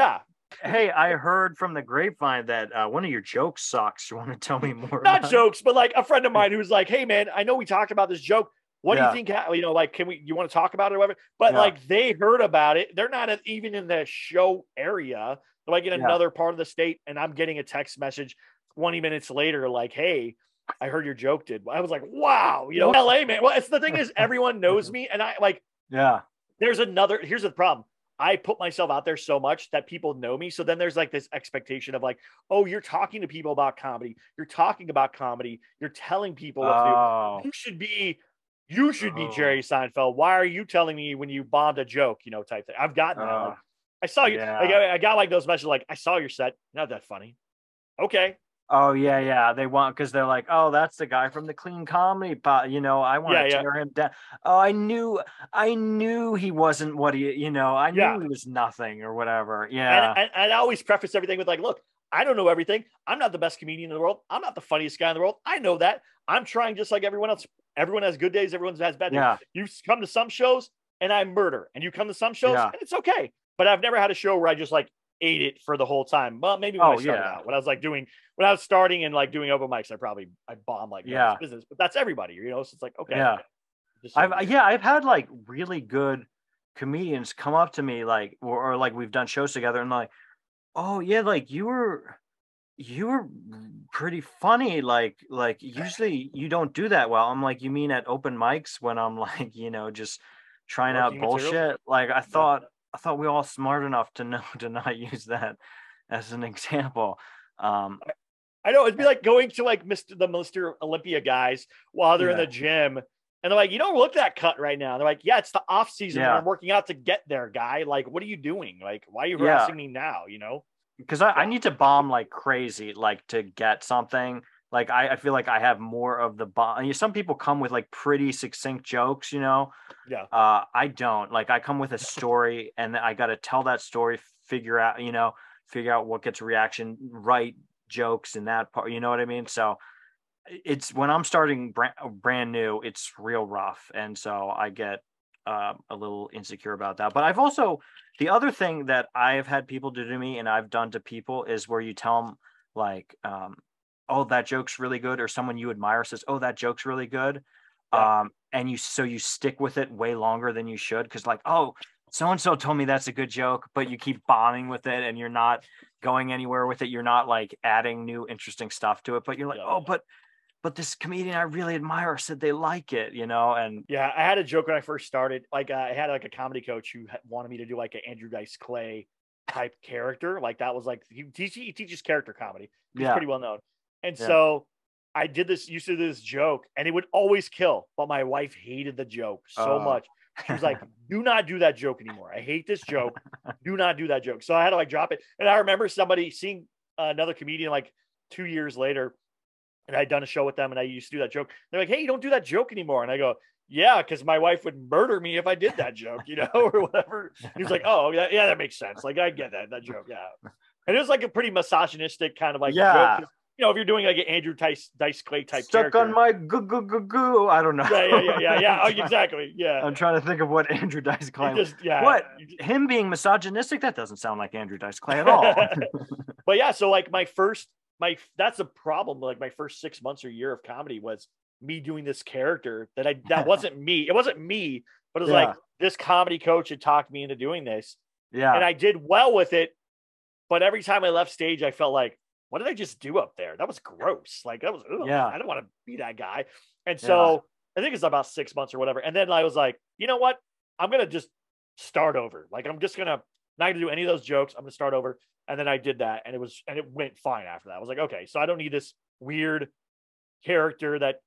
Hey, I heard from the grapevine that uh, one of your jokes sucks. You want to tell me more? Not about jokes, but like a friend of mine who's like, "Hey, man, I know we talked about this joke. What do Yeah. you think? ha- You know, like, can we? You want to talk about it or whatever?" But Yeah. like, they heard about it. They're not even in the show area. They're like in Yeah. another part of the state, and I'm getting a text message twenty minutes later, like, "Hey, I heard your joke did." I was like, "Wow, you know, L A, man." Well, it's the thing is, everyone knows me, and I like. Yeah. There's another. Here's the problem. I put myself out there so much that people know me. So then there's like this expectation of like, oh, you're talking to people about comedy. You're talking about comedy. You're telling people what Oh. to do. You should be, you should be Oh. Jerry Seinfeld. Why are you telling me when you bombed a joke, you know, type thing? I've gotten that. Uh, Like, I saw you. yeah. Like, I, I got like those messages like, I saw your set. Not that funny. Okay. Oh yeah, yeah. They want because they're like, oh, that's the guy from the Clean Comedy Pot. You know, I want Yeah, to yeah. tear him down. Oh, I knew, I knew he wasn't what he. You know, I knew Yeah. he was nothing or whatever. Yeah. And, and, and I always preface everything with like, look, I don't know everything. I'm not the best comedian in the world. I'm not the funniest guy in the world. I know that. I'm trying just like everyone else. Everyone has good days. Everyone has bad days. Yeah. You come to some shows and I murder, and you come to some shows Yeah. and it's okay. But I've never had a show where I just like ate it for the whole time. Well, maybe when Oh, I started yeah. out, when I was like doing, when I was starting and like doing open mics, I probably I bombed like Yeah. yeah. business. But that's everybody, you know. So it's like okay. Yeah. Just so I've you- yeah, I've had like really good comedians come up to me like or, or like we've done shows together and like, oh yeah, like you were you were pretty funny. Like like usually you don't do that well. I'm like, you mean at open mics when I'm like, you know, just trying out Working materials? bullshit? Like I thought I thought we were all smart enough to know to not use that as an example. Um I know it'd be like going to like Mister the Mister Olympia guys while they're in Yeah. the gym. And they're like, you don't look that cut right now. They're like, yeah, it's the off season. Yeah. And I'm working out to get there, guy. Like, what are you doing? Like, why are you Yeah. harassing me now? You know? because I, I need to bomb like crazy, like to get something. Like I, I feel like I have more of the bomb. You know, some people come with like pretty succinct jokes, you know. Yeah. Uh, I don't. Like I come with a story, and I got to tell that story, figure out, you know, figure out what gets reaction, write jokes in that part. You know what I mean? So it's when I'm starting brand, brand new, it's real rough, and so I get uh, a little insecure about that. But I've also the other thing that I've had people do to me, and I've done to people, is where you tell them like, um, "Oh, that joke's really good," or someone you admire says, "Oh, that joke's really good," Yeah. um, and you so you stick with it way longer than you should because like, oh, so and so told me that's a good joke, but you keep bombing with it, and you're not going anywhere with it. You're not like adding new interesting stuff to it, but you're like, Yeah. oh, but. But this comedian I really admire said they like it, you know, and Yeah. I had a joke when I first started. Like, uh, I had like a comedy coach who had- wanted me to do like an Andrew Dice Clay type character. Like, that was like, he, teach, he teaches character comedy. He's Yeah. pretty well known. And Yeah. so I did this, used to do this joke, and it would always kill. But my wife hated the joke so Oh. much. She was like, do not do that joke anymore. I hate this joke. Do not do that joke. So I had to like drop it. And I remember somebody seeing another comedian like two years later, and I'd done a show with them, and I used to do that joke. They're like, hey, you don't do that joke anymore. And I go, yeah, because my wife would murder me if I did that joke, you know, or whatever. He was like, oh, yeah, yeah, that makes sense. Like, I get that, that joke, yeah. And it was like a pretty misogynistic kind of like Yeah. joke. 'Cause, you know, if you're doing like an Andrew Dice, Dice Clay type stuck character. on my goo goo goo goo. I don't know. Yeah, yeah, yeah, yeah, yeah. Oh, exactly. Yeah. I'm trying to think of what Andrew Dice You Clay. just, yeah. What You just- him being misogynistic? That doesn't sound like Andrew Dice Clay at all. But yeah, so like my first, my that's a problem. Like my first six months or year of comedy was me doing this character that I that wasn't me. It wasn't me, but it was Yeah. like this comedy coach had talked me into doing this, yeah, and I did well with it. But every time I left stage, I felt like, what did I just do up there? That was gross. Like that was, ugh, Yeah. I don't want to be that guy. And so I think it's about six months or whatever. And then I was like, you know what? I'm gonna just start over. Like I'm just gonna not gonna do any of those jokes. I'm gonna start over. And then I did that, and it was and it went fine after that. I was like, okay, so I don't need this weird character that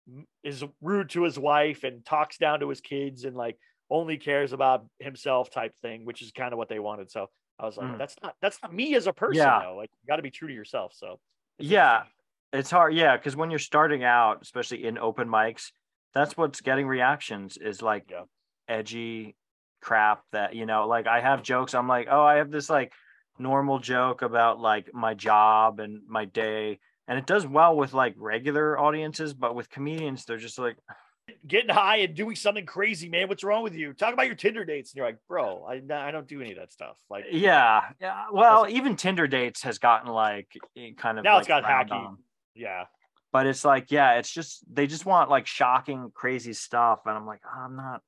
is rude to his wife and talks down to his kids and like only cares about himself type thing, which is kind of what they wanted. So I was like, Mm. that's not that's not me as a person, Yeah. though. Like you got to be true to yourself. So it's Yeah. interesting. it's hard. Yeah, because when you're starting out, especially in open mics, that's what's getting reactions is like Yeah. edgy crap that, you know, like I have jokes. I'm like, oh, I have this like normal joke about like my job and my day. And it does well with like regular audiences, but with comedians, they're just like, getting high and doing something crazy, man. What's wrong with you? Talk about your Tinder dates. And you're like, bro, I, I don't do any of that stuff. Like, yeah. Yeah. Well, even Tinder dates has gotten like kind of now like it's got hacky. on. Yeah. But it's like, yeah, it's just, they just want like shocking, crazy stuff. And I'm like, oh, I'm not,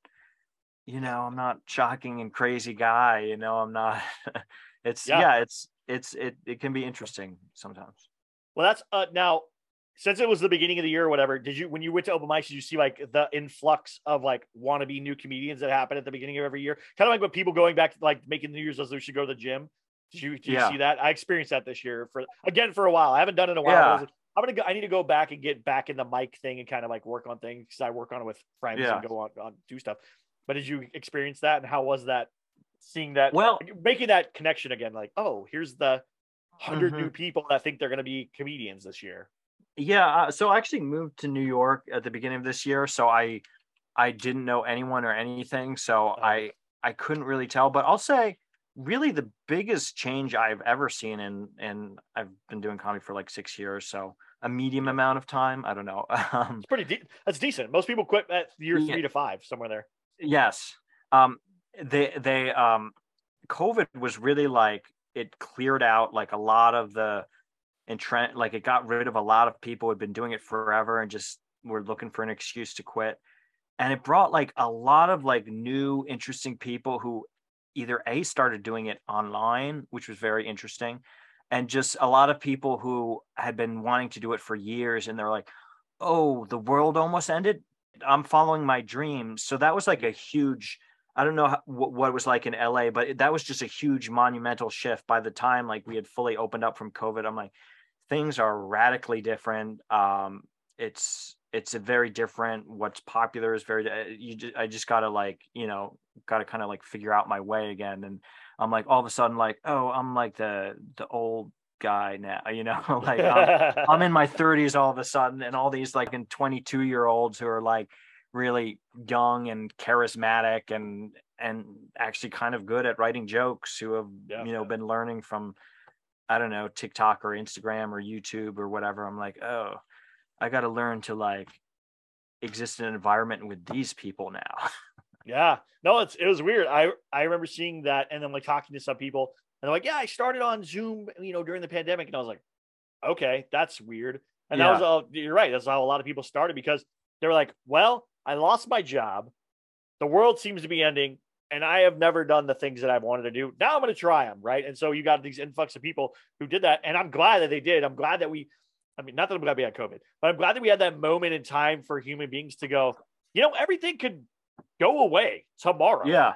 you know, I'm not shocking and crazy guy, you know, I'm not, it's, yeah. yeah, it's, it's, it, it can be interesting sometimes. Well, that's uh now, since it was the beginning of the year or whatever, did you, when you went to open mics, did you see like the influx of like wannabe new comedians that happen at the beginning of every year? Kind of like what people going back to like making New Year's resolution, go to the gym. Did you, did you yeah. see that? I experienced that this year for, again, for a while. I haven't done it in a while. Yeah. But I was like, I'm going to go, I need to go back and get back in the mic thing and kind of like work on things. Cause I work on it with friends yeah. and go on, on, do stuff. But did you experience that? And how was that seeing that, well, making that connection again? Like, oh, here's the hundred mm-hmm. new people that think they're going to be comedians this year. Yeah, uh, so I actually moved to New York at the beginning of this year, so I I didn't know anyone or anything, so Oh. I I couldn't really tell. But I'll say, really, the biggest change I've ever seen, in and I've been doing comedy for like six years, so a medium amount of time. I don't know. Um, It's pretty. De- that's decent. Most people quit at year Yeah. three to five, somewhere there. yes, um, they they um, COVID was really like, it cleared out like a lot of the. And Trent, like it got rid of a lot of people who had been doing it forever and just were looking for an excuse to quit. And it brought like a lot of like new, interesting people who either A, started doing it online, which was very interesting, and just a lot of people who had been wanting to do it for years. And they're like, oh, the world almost ended. I'm following my dreams. So that was like a huge, I don't know how, what it was like in L A, but that was just a huge monumental shift. By the time like we had fully opened up from COVID, I'm like, things are radically different. Um, it's it's a very different. What's popular is very. You just, I just gotta like you know gotta kind of like figure out my way again. And I'm like all of a sudden like, oh, I'm like the the old guy now. You know, like I'm, I'm in my thirties all of a sudden, and all these like in twenty-two year olds who are like really young and charismatic and and actually kind of good at writing jokes, who have Yeah, you know yeah. been learning from, I don't know, TikTok or Instagram or YouTube or whatever. I'm like, oh, I got to learn to like exist in an environment with these people now. Yeah, no, it's it was weird. I I remember seeing that and then like talking to some people and they're like, yeah, I started on Zoom, you know, during the pandemic, and I was like, okay, that's weird. And that Yeah. was all. You're right. That's how a lot of people started, because they were like, well, I lost my job. The world seems to be ending, and I have never done the things that I've wanted to do. Now I'm going to try them, right? And so you got these influx of people who did that, and I'm glad that they did. I'm glad that we, I mean, not that I'm glad we had COVID, but I'm glad that we had that moment in time for human beings to go, you know, everything could go away tomorrow. Yeah.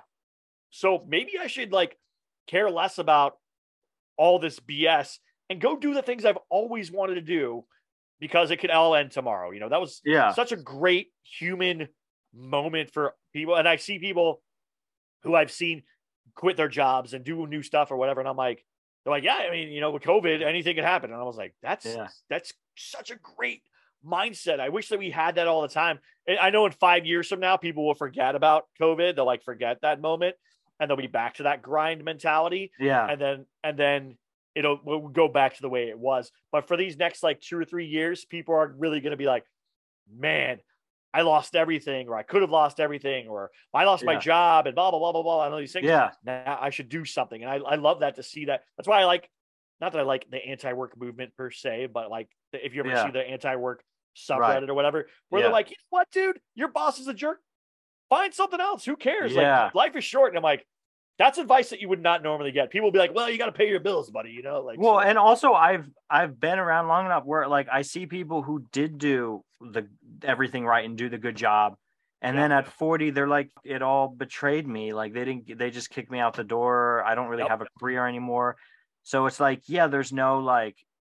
So maybe I should like care less about all this B S and go do the things I've always wanted to do, because it could all end tomorrow. You know, that was Yeah. such a great human moment for people. And I see people who I've seen quit their jobs and do new stuff or whatever. And I'm like, they're like, yeah, I mean, you know, with COVID, anything could happen. And I was like, that's, Yeah. that's such a great mindset. I wish that we had that all the time. And I know in five years from now, people will forget about COVID. They'll like forget that moment and they'll be back to that grind mentality. Yeah. And then, and then it'll we'll go back to the way it was. But for these next like two or three years, people are really going to be like, man, I lost everything, or I could have lost everything, or I lost my Yeah. job, and blah, blah, blah, blah, blah. And all these things. Yeah. Now I should do something. And I, I love that, to see that. That's why I like, not that I like the anti-work movement per se, but like the, if you ever Yeah. see the anti-work subreddit Right. or whatever, where Yeah. they're like, you know what, dude, your boss is a jerk. Find something else. Who cares? Yeah. Like, life is short. And I'm like, that's advice that you would not normally get. People will be like, well, you got to pay your bills, buddy. You know, like, Well, so- and also I've I've been around long enough where like I see people who did do the everything right and do the good job, and Yeah. then at forty they're like, it all betrayed me. Like they didn't they just kicked me out the door. I don't really Yep. have a career anymore. So it's like, yeah, there's no like,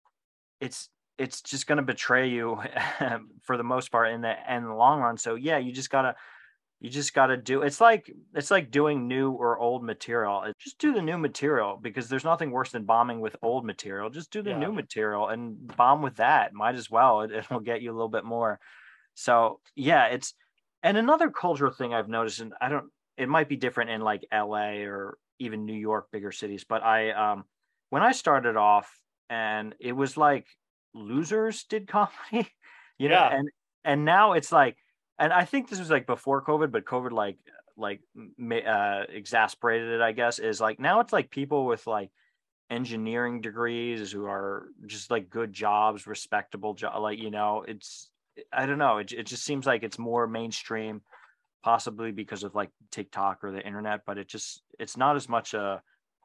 it's it's just gonna betray you for the most part in the in the long run. So yeah, you just gotta you just gotta do. It's like it's like doing new or old material. It- Just do the new material, because there's nothing worse than bombing with old material. Just do the Yeah. new material and bomb with that. Might as well. It, it'll get you a little bit more. So yeah, it's and another cultural thing I've noticed, and I don't. It might be different in like L A or even New York, bigger cities. But I um when I started off, and it was like losers did comedy, you know, Yeah. and and now it's like and I think this was like before COVID, but COVID like like uh, exasperated it, I guess, is like now it's like people with like engineering degrees who are just like good jobs, respectable job, like, you know, it's, I don't know, it, it just seems like it's more mainstream, possibly because of like TikTok or the internet, but it just, it's not as much a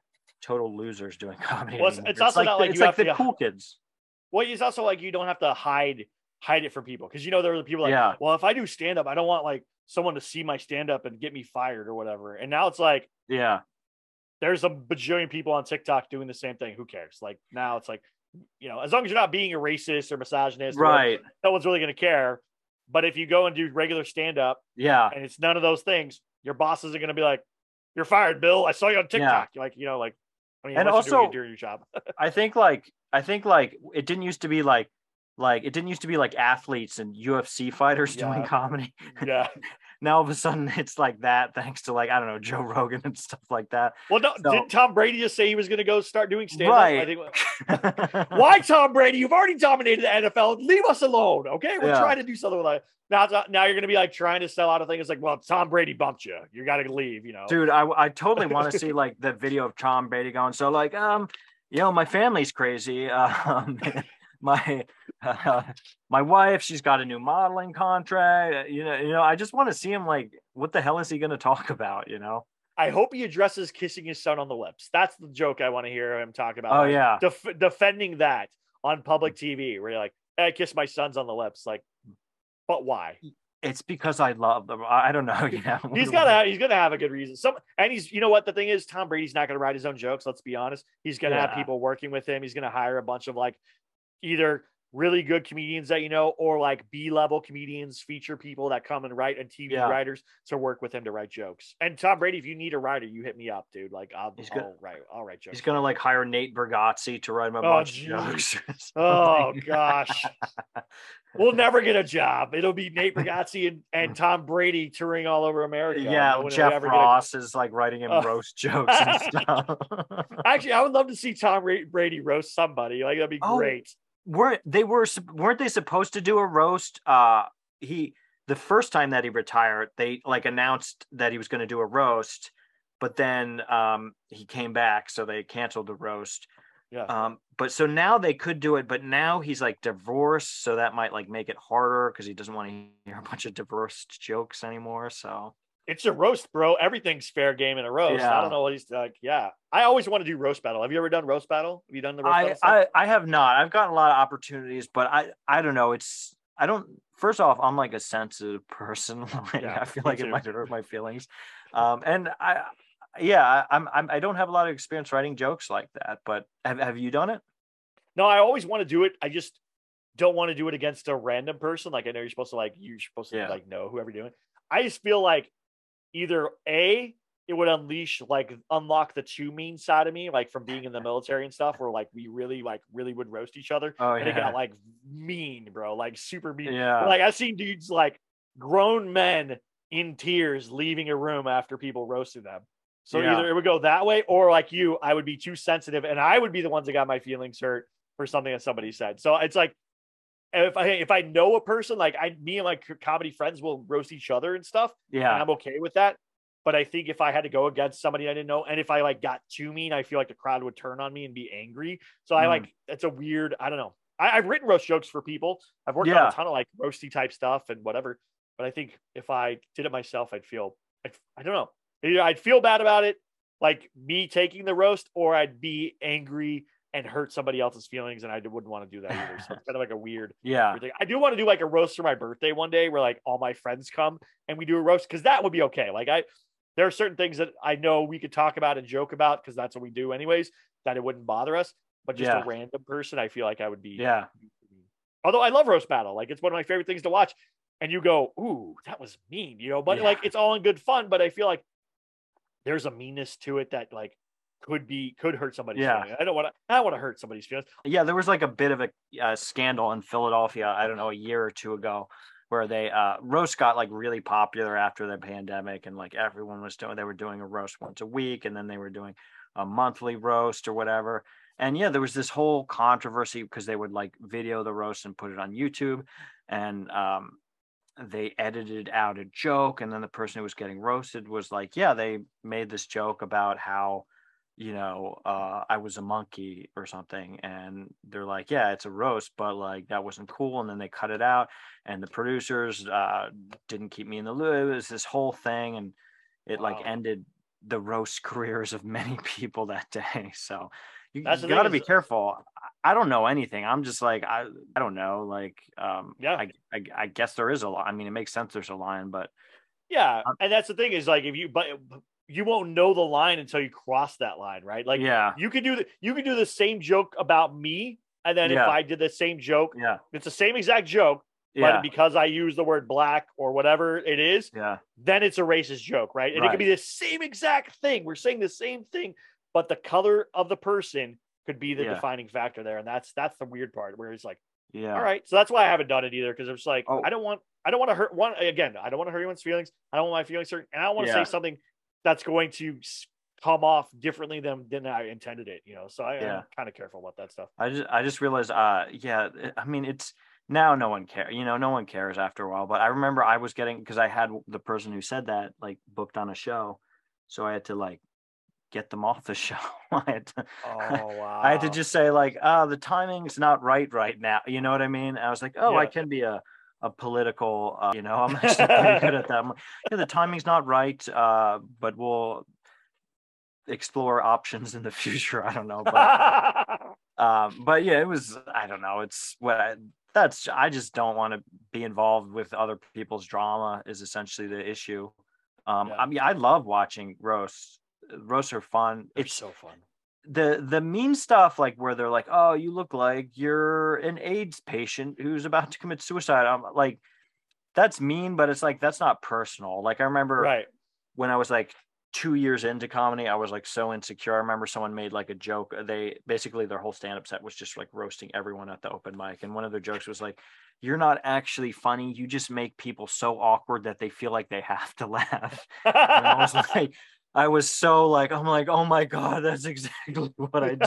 total losers doing comedy. Well, it's, it's also like not the, like it's you like have the to, cool kids. Well, it's also like you don't have to hide hide it from people, because you know there are people like, yeah. well, if I do stand up, I don't want like someone to see my stand up and get me fired or whatever. And now it's like, yeah, there's a bajillion people on TikTok doing the same thing. Who cares? Like now it's like, you know, as long as you're not being a racist or misogynist, or right? whatever, no one's really going to care. But if you go and do regular stand up, yeah, and it's none of those things, your bosses are going to be like, "You're fired, Bill. I saw you on TikTok." Yeah. Like, you know, like, I mean, and also you're doing your job. I think like I think like it didn't used to be like like it didn't used to be like athletes and U F C fighters yeah. doing comedy. Yeah. Now all of a sudden it's like that, thanks to like, I don't know, Joe Rogan and stuff like that. Well, no, so, didn't Tom Brady just say he was going to go start doing stand-up? Right. I think. Why, Tom Brady? You've already dominated the N F L. Leave us alone, okay? We're yeah. trying to do something with it. Now, now you're going to be like trying to sell out a thing. It's like, well, Tom Brady bumped you. You got to leave, you know? Dude, I, I totally want to see like the video of Tom Brady going, so like, um, you know, my family's crazy. Um, my uh, my wife, she's got a new modeling contract. You know, you know, I just want to see him like, what the hell is he going to talk about? You know, I hope he addresses kissing his son on the lips. That's the joke I want to hear him talk about. Oh like, yeah, def- defending that on public T V, where you're like, hey, I kiss my sons on the lips, like, but why? It's because I love them. I don't know. You know, he's got to. He's gonna have a good reason. Some, and he's. You know what the thing is? Tom Brady's not gonna write his own jokes. Let's be honest. He's gonna yeah. have people working with him. He's gonna hire a bunch of like, either really good comedians that you know, or like B-level comedians, feature people that come and write, and T V yeah. writers to work with him to write jokes. And Tom Brady, if you need a writer, you hit me up, dude. Like I'll, he's I'll gonna, write. I'll write jokes. He's gonna like hire Nate Bargatze to write him a oh, bunch geez. of jokes. Oh gosh. We'll never get a job. It'll be Nate Bargatze and, and Tom Brady touring all over America. Yeah, no Jeff Ross a... is like writing him uh, roast jokes and stuff. Actually, I would love to see Tom Brady roast somebody. Like that'd be oh, great. Weren't they were weren't they supposed to do a roast? Uh, he the first time that he retired, they like announced that he was going to do a roast, but then um, he came back, so they canceled the roast. Yeah. Um, but so now they could do it, but now he's like divorced, so that might like make it harder because he doesn't want to hear a bunch of divorced jokes anymore. So it's a roast, bro. Everything's fair game in a roast. Yeah. I don't know what he's like. Yeah, I always want to do roast battle. Have you ever done roast battle? Have you done the roast I, battle stuff? I I have not. I've gotten a lot of opportunities, but I I don't know. It's I don't. First off, I'm like a sensitive person. like, yeah, I feel like too. it might hurt my feelings. Um, and I. Yeah, I'm, I'm. I don't have a lot of experience writing jokes like that, but have have you done it? No, I always want to do it. I just don't want to do it against a random person. Like I know you're supposed to like you're supposed to yeah. like know whoever you're doing. I just feel like either A, it would unleash like unlock the too mean side of me, like from being in the military and stuff, where like we really like really would roast each other. Oh and yeah. it got like mean, bro, like super mean. Yeah. Like I've seen dudes like grown men in tears leaving a room after people roasted them. So yeah. either it would go that way, or like you, I would be too sensitive, and I would be the ones that got my feelings hurt for something that somebody said. So it's like, if I if I know a person, like I, me and my comedy friends will roast each other and stuff. Yeah, and I'm okay with that. But I think if I had to go against somebody I didn't know, and if I like got too mean, I feel like the crowd would turn on me and be angry. So I mm. like it's a weird. I don't know. I, I've written roast jokes for people. I've worked yeah. on a ton of like roasty type stuff and whatever. But I think if I did it myself, I'd feel. I'd, I don't know. Either I'd feel bad about it, like me taking the roast, or I'd be angry and hurt somebody else's feelings, and I wouldn't want to do that either. So it's kind of like a weird, yeah. weird thing. I do want to do like a roast for my birthday one day, where like all my friends come and we do a roast, because that would be okay. Like I, there are certain things that I know we could talk about and joke about, because that's what we do anyways, that it wouldn't bother us. But just yeah. a random person, I feel like I would be. Yeah. Although I love roast battle, like it's one of my favorite things to watch. And you go, ooh, that was mean, you know. But yeah. like it's all in good fun. But I feel like there's a meanness to it that like could be could hurt somebody's yeah. feelings. I don't want to. I don't want to hurt somebody's feelings. Yeah, there was like a bit of a uh, scandal in Philadelphia. I don't know, a year or two ago, where they uh, roast got like really popular after the pandemic, and like everyone was doing. They were doing a roast once a week, and then they were doing a monthly roast or whatever. And yeah, there was this whole controversy because they would like video the roast and put it on YouTube, and um, they edited out a joke, and then the person who was getting roasted was like, yeah, they made this joke about how, you know, uh, I was a monkey or something. And they're like, yeah, it's a roast, but like that wasn't cool. And then they cut it out, and the producers uh, didn't keep me in the loop. It was this whole thing, and it Wow. like ended the roast careers of many people that day. So you, That's you the got to thing be is- careful. I don't know anything. I'm just like, I, I don't know. Like, um, Yeah. I, I, I guess there is a line. I mean, it makes sense there's a line, but Yeah, Um, and that's the thing is like if you but you won't know the line until you cross that line, right? Like yeah, you could do the you could do the same joke about me, and then if Yeah. I did the same joke, yeah, it's the same exact joke, yeah, but because I use the word black or whatever it is, yeah, then it's a racist joke, right? And it could Right. be the same exact thing. We're saying the same thing, but the color of the person could be the Yeah. defining factor there, and that's that's the weird part where it's like, yeah. all right, so that's why I haven't done it either because it's like Oh. I don't want I don't want to hurt one again. I don't want to hurt anyone's feelings. I don't want my feelings hurt, and I don't want to Yeah. say something that's going to s- come off differently than than I intended it. You know, so I, Yeah. I'm kind of careful about that stuff. I just I just realized uh yeah, it- I mean it's now no one cares, you know, no one cares after a while. But I remember I was getting, because I had the person who said that like booked on a show, so I had to like get them off the show. I had to Oh wow! I had to just say like, uh the timing's not right right now. You know what I mean? I was like, oh, I Yeah. can be a a political, uh, you know, I'm actually pretty good at that. I'm like, yeah, the timing's not right, uh, but we'll explore options in the future. I don't know, but um, but yeah, it was. I don't know. It's what I, that's. I just don't want to be involved with other people's drama. Is essentially the issue. Um, Yeah. I mean, I love watching roasts. Roasts are fun. They're It's so fun. the the mean stuff, like where they're like, oh, you look like you're an AIDS patient who's about to commit suicide. I'm like, that's mean, but it's like that's not personal. Like I remember Right. when I was like two years into comedy, I was like so insecure. I remember someone made like a joke. They basically their whole stand-up set was just like roasting everyone at the open mic. And one of their jokes was like, you're not actually funny. You just make people so awkward that they feel like they have to laugh. And I was like, I was so like, I'm like, oh my God, that's exactly what I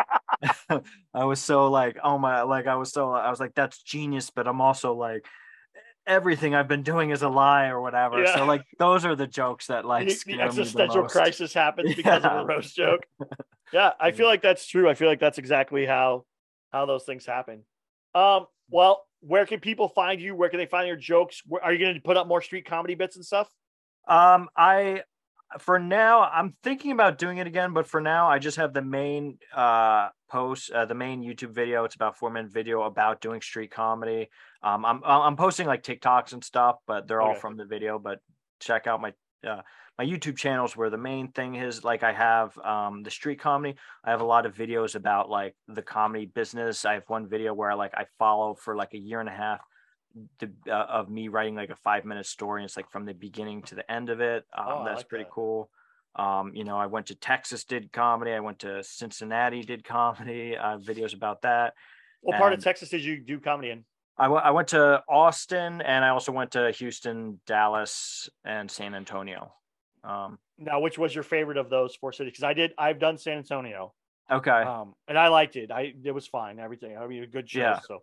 do. I was so like, oh my, like I was so, I was like, that's genius, but I'm also like, everything I've been doing is a lie or whatever. Yeah. So like those are the jokes that like the, scare the me the existential most. crisis happens because of Yeah. a roast joke. Yeah, I feel like that's true. I feel like that's exactly how how those things happen. Um, well, where can people find you? Where can they find your jokes? Where, are you going to put up more street comedy bits and stuff? Um, I for now I'm thinking about doing it again, but for now I just have the main uh post, uh, the main YouTube video. It's about four minute video about doing street comedy. Um, I'm I'm posting like TikToks and stuff, but they're all Okay. from the video. But check out my uh, my YouTube channels where the main thing is. Like I have um the street comedy. I have a lot of videos about like the comedy business. I have one video where like I follow for like a year and a half the, uh, of me writing like a five minute story. It's like from the beginning to the end of it. Um, Oh, I that's like pretty that. cool. Um, you know, I went to Texas, did comedy. I went to Cincinnati, did comedy. Uh, videos about that. What part of And Texas did you do comedy in? I, w- I went to Austin, and I also went to Houston, Dallas, and San Antonio. Um, Now, which was your favorite of those four cities? Because I did, I've done San Antonio, okay. um, and I liked it. I it was fine. Everything. I mean, a good show. Yeah. So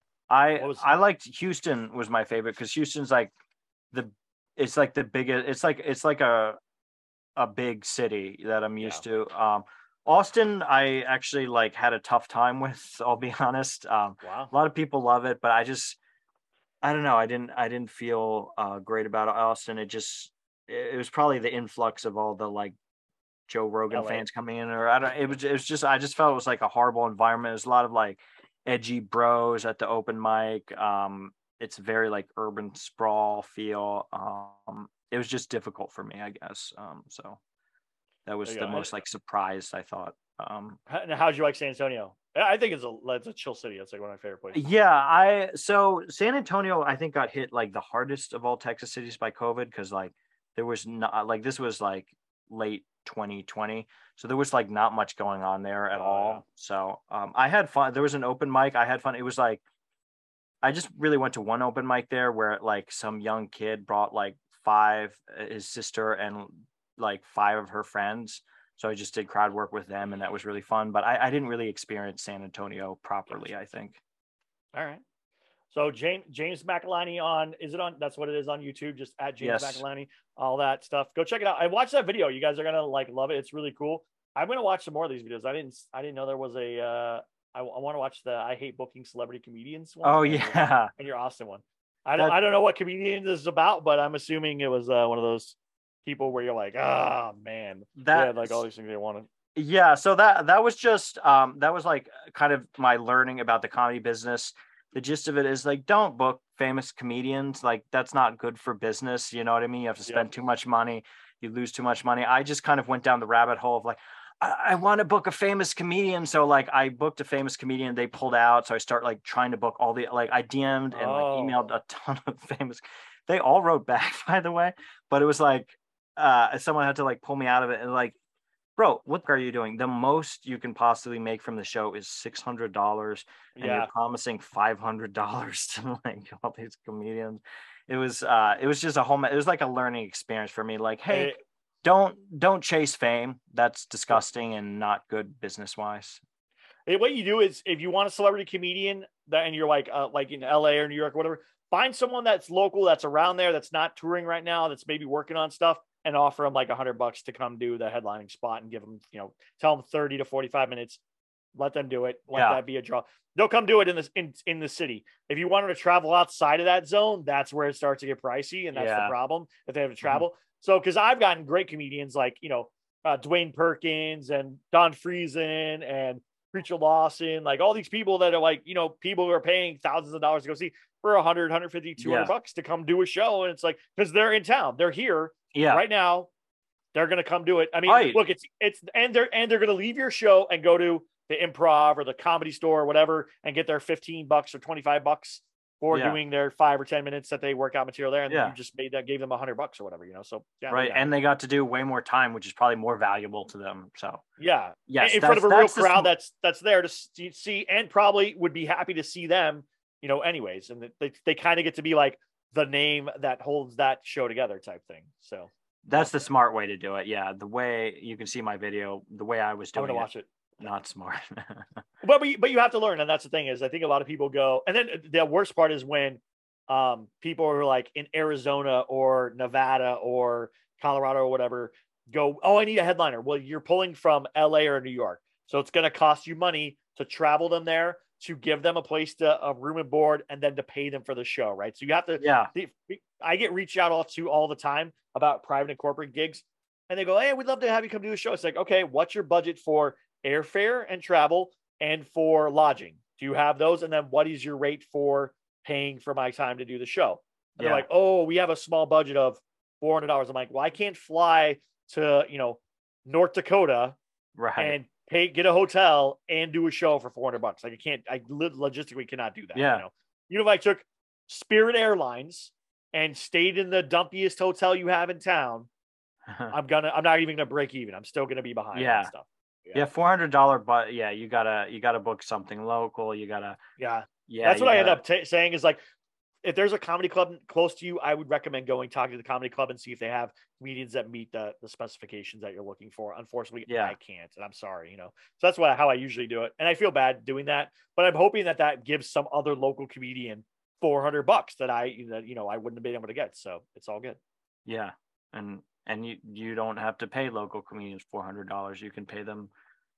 I What was- I liked Houston was my favorite because Houston's like the it's like the biggest it's like it's like a a big city that I'm used to. Um Austin I actually like had a tough time with, I'll be honest. Um wow. a lot of people love it, but I just I don't know, I didn't I didn't feel uh great about Austin. It just it, it was probably the influx of all the like Joe Rogan L A. fans coming in, or I don't it was it was just I just felt it was like a horrible environment. There's a lot of like edgy bros at the open mic. Um, it's very like urban sprawl feel. Um, it was just difficult for me, I guess. Um, so that was There you the go. most like surprised I thought. Um, How, now, how'd you like San Antonio? I I think it's a it's a chill city. It's like one of my favorite places. yeah, I so San Antonio I think got hit like the hardest of all Texas cities by COVID because like there was not like this was like late twenty twenty, so there was like not much going on there at Oh, all. yeah. So um, I had fun. There was an open mic. I had fun. It was like I just really went to one open mic there where like some young kid brought like five, uh, his sister and like five of her friends. So I just did crowd work with them, and that was really fun. But I, I didn't really experience San Antonio properly, I think. All right. So James James McElhinney on is it on? That's what it is on YouTube. Just at James Yes. McElhinney, all that stuff. Go check it out. I watched that video. You guys are gonna like love it. It's really cool. I'm gonna watch some more of these videos. I didn't I didn't know there was a. Uh, I, I want to watch the I hate booking celebrity comedians one. Oh and yeah, your, and your Austin one. I don't That- I don't know what comedian this is about, but I'm assuming it was uh, one of those people where you're like, ah, man, that they had like all these things they wanted. Yeah, so that that was just um that was like kind of my learning about the comedy business. The gist of it is like, don't book famous comedians. Like, that's not good for business. You know what I mean? You have to spend Yep. too much money. You lose too much money. I just kind of went down the rabbit hole of like, I, I want to book a famous comedian. So like I booked a famous comedian, they pulled out. So I start like trying to book all the, like I D M'd and like Oh. emailed a ton of famous. They all wrote back, by the way, but it was like, uh, someone had to like pull me out of it and like, bro, what are you doing? The most you can possibly make from the show is six hundred dollars, and Yeah. you're promising five hundred dollars to like all these comedians. It was, uh, it was just a whole, it was like a learning experience for me. Like, hey, Hey, don't, don't chase fame. That's disgusting and not good business wise. Hey, what you do is if you want a celebrity comedian that and you're like uh, like in L A or New York or whatever, find someone that's local, that's around there, that's not touring right now, that's maybe working on stuff, and offer them like a hundred bucks to come do the headlining spot and give them, you know, tell them thirty to forty-five minutes, let them do it. Let Yeah. that be a draw. They'll come do it in this in, in the city. If you wanted to travel outside of that zone, that's where it starts to get pricey. And that's Yeah. the problem if they have to travel. So, cause I've gotten great comedians like, you know, uh, Dwayne Perkins and Don Friesen and Preacher Lawson, like all these people that are like, you know, people who are paying thousands of dollars to go see for a hundred, hundred fifty, two hundred Yeah. bucks to come do a show. And it's like, cause they're in town, they're here Yeah. right now. They're going to come do it. I mean, Right. look, it's, it's, and they're, and they're going to leave your show and go to the Improv or the Comedy Store or whatever and get their fifteen bucks or twenty-five bucks for Yeah. doing their five or ten minutes that they work out material there. And Yeah. you just made that, gave them a hundred bucks or whatever, you know? So yeah. Right. yeah. And they got to do way more time, which is probably more valuable to them. So yeah. yes, in front of a that's- real that's the crowd sm- that's that's there to see, see and probably would be happy to see them, you know, anyways. And they, they kind of get to be like the name that holds that show together type thing. So That's the smart way to do it. Yeah. The way you can see my video, the way I was I'm doing gonna it, watch it. not smart. But we, but you have to learn, and that's the thing is, I think a lot of people go, and then the worst part is when um, people are like in Arizona or Nevada or Colorado or whatever go, oh, I need a headliner. Well, you're pulling from L A or New York, so it's going to cost you money to travel them there, to give them a place to a room and board, and then to pay them for the show, right? So you have to. Yeah. I get reached out all to all the time about private and corporate gigs, and they go, hey, we'd love to have you come do a show. It's like, okay, what's your budget for airfare and travel and for lodging? Do you have those? And then what is your rate for paying for my time to do the show? And Yeah. they're like, oh, we have a small budget of four hundred dollars. I'm like, well, I can't fly to, you know, North Dakota Right. and pay, get a hotel and do a show for four hundred bucks. Like I can't, I li- logistically cannot do that. Yeah. You know, you know, if I took Spirit Airlines and stayed in the dumpiest hotel you have in town, I'm gonna, I'm not even gonna break even. I'm still gonna be behind Yeah. on stuff. yeah. four hundred dollars, but yeah, you gotta, you gotta book something local. You gotta, Yeah. yeah. That's you what I end gotta- up t- saying is like, if there's a comedy club close to you, I would recommend going talk to the comedy club and see if they have comedians that meet the, the specifications that you're looking for. Unfortunately, Yeah. I can't, and I'm sorry, you know. So that's what how I usually do it, and I feel bad doing that, but I'm hoping that that gives some other local comedian four hundred bucks that I that you know I wouldn't have been able to get. So it's all good. Yeah. And, and you, you don't have to pay local comedians four hundred dollars. You can pay them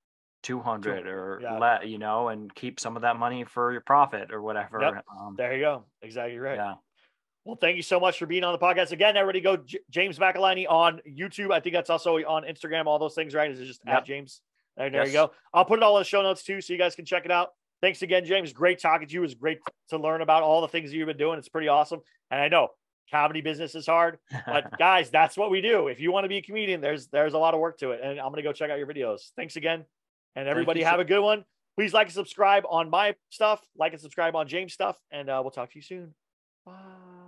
two hundred or Yeah. let, you know, and keep some of that money for your profit or whatever. Yep. Um, There you go. Exactly right. yeah. Well, thank you so much for being on the podcast again. Everybody go J- James McElhinney on YouTube. I think that's also on Instagram. All those things, right? Is it just Yep. at James? There, there you Yes. go. I'll put it all in the show notes too, so you guys can check it out. Thanks again, James. Great talking to you. It was great to learn about all the things that you've been doing. It's pretty awesome. And I know comedy business is hard, but guys, that's what we do. If you want to be a comedian, there's there's a lot of work to it. And I'm gonna go check out your videos. Thanks again, and everybody you so- have a good one. Please like and subscribe on my stuff. Like and subscribe on James' stuff, and uh, we'll talk to you soon. Bye.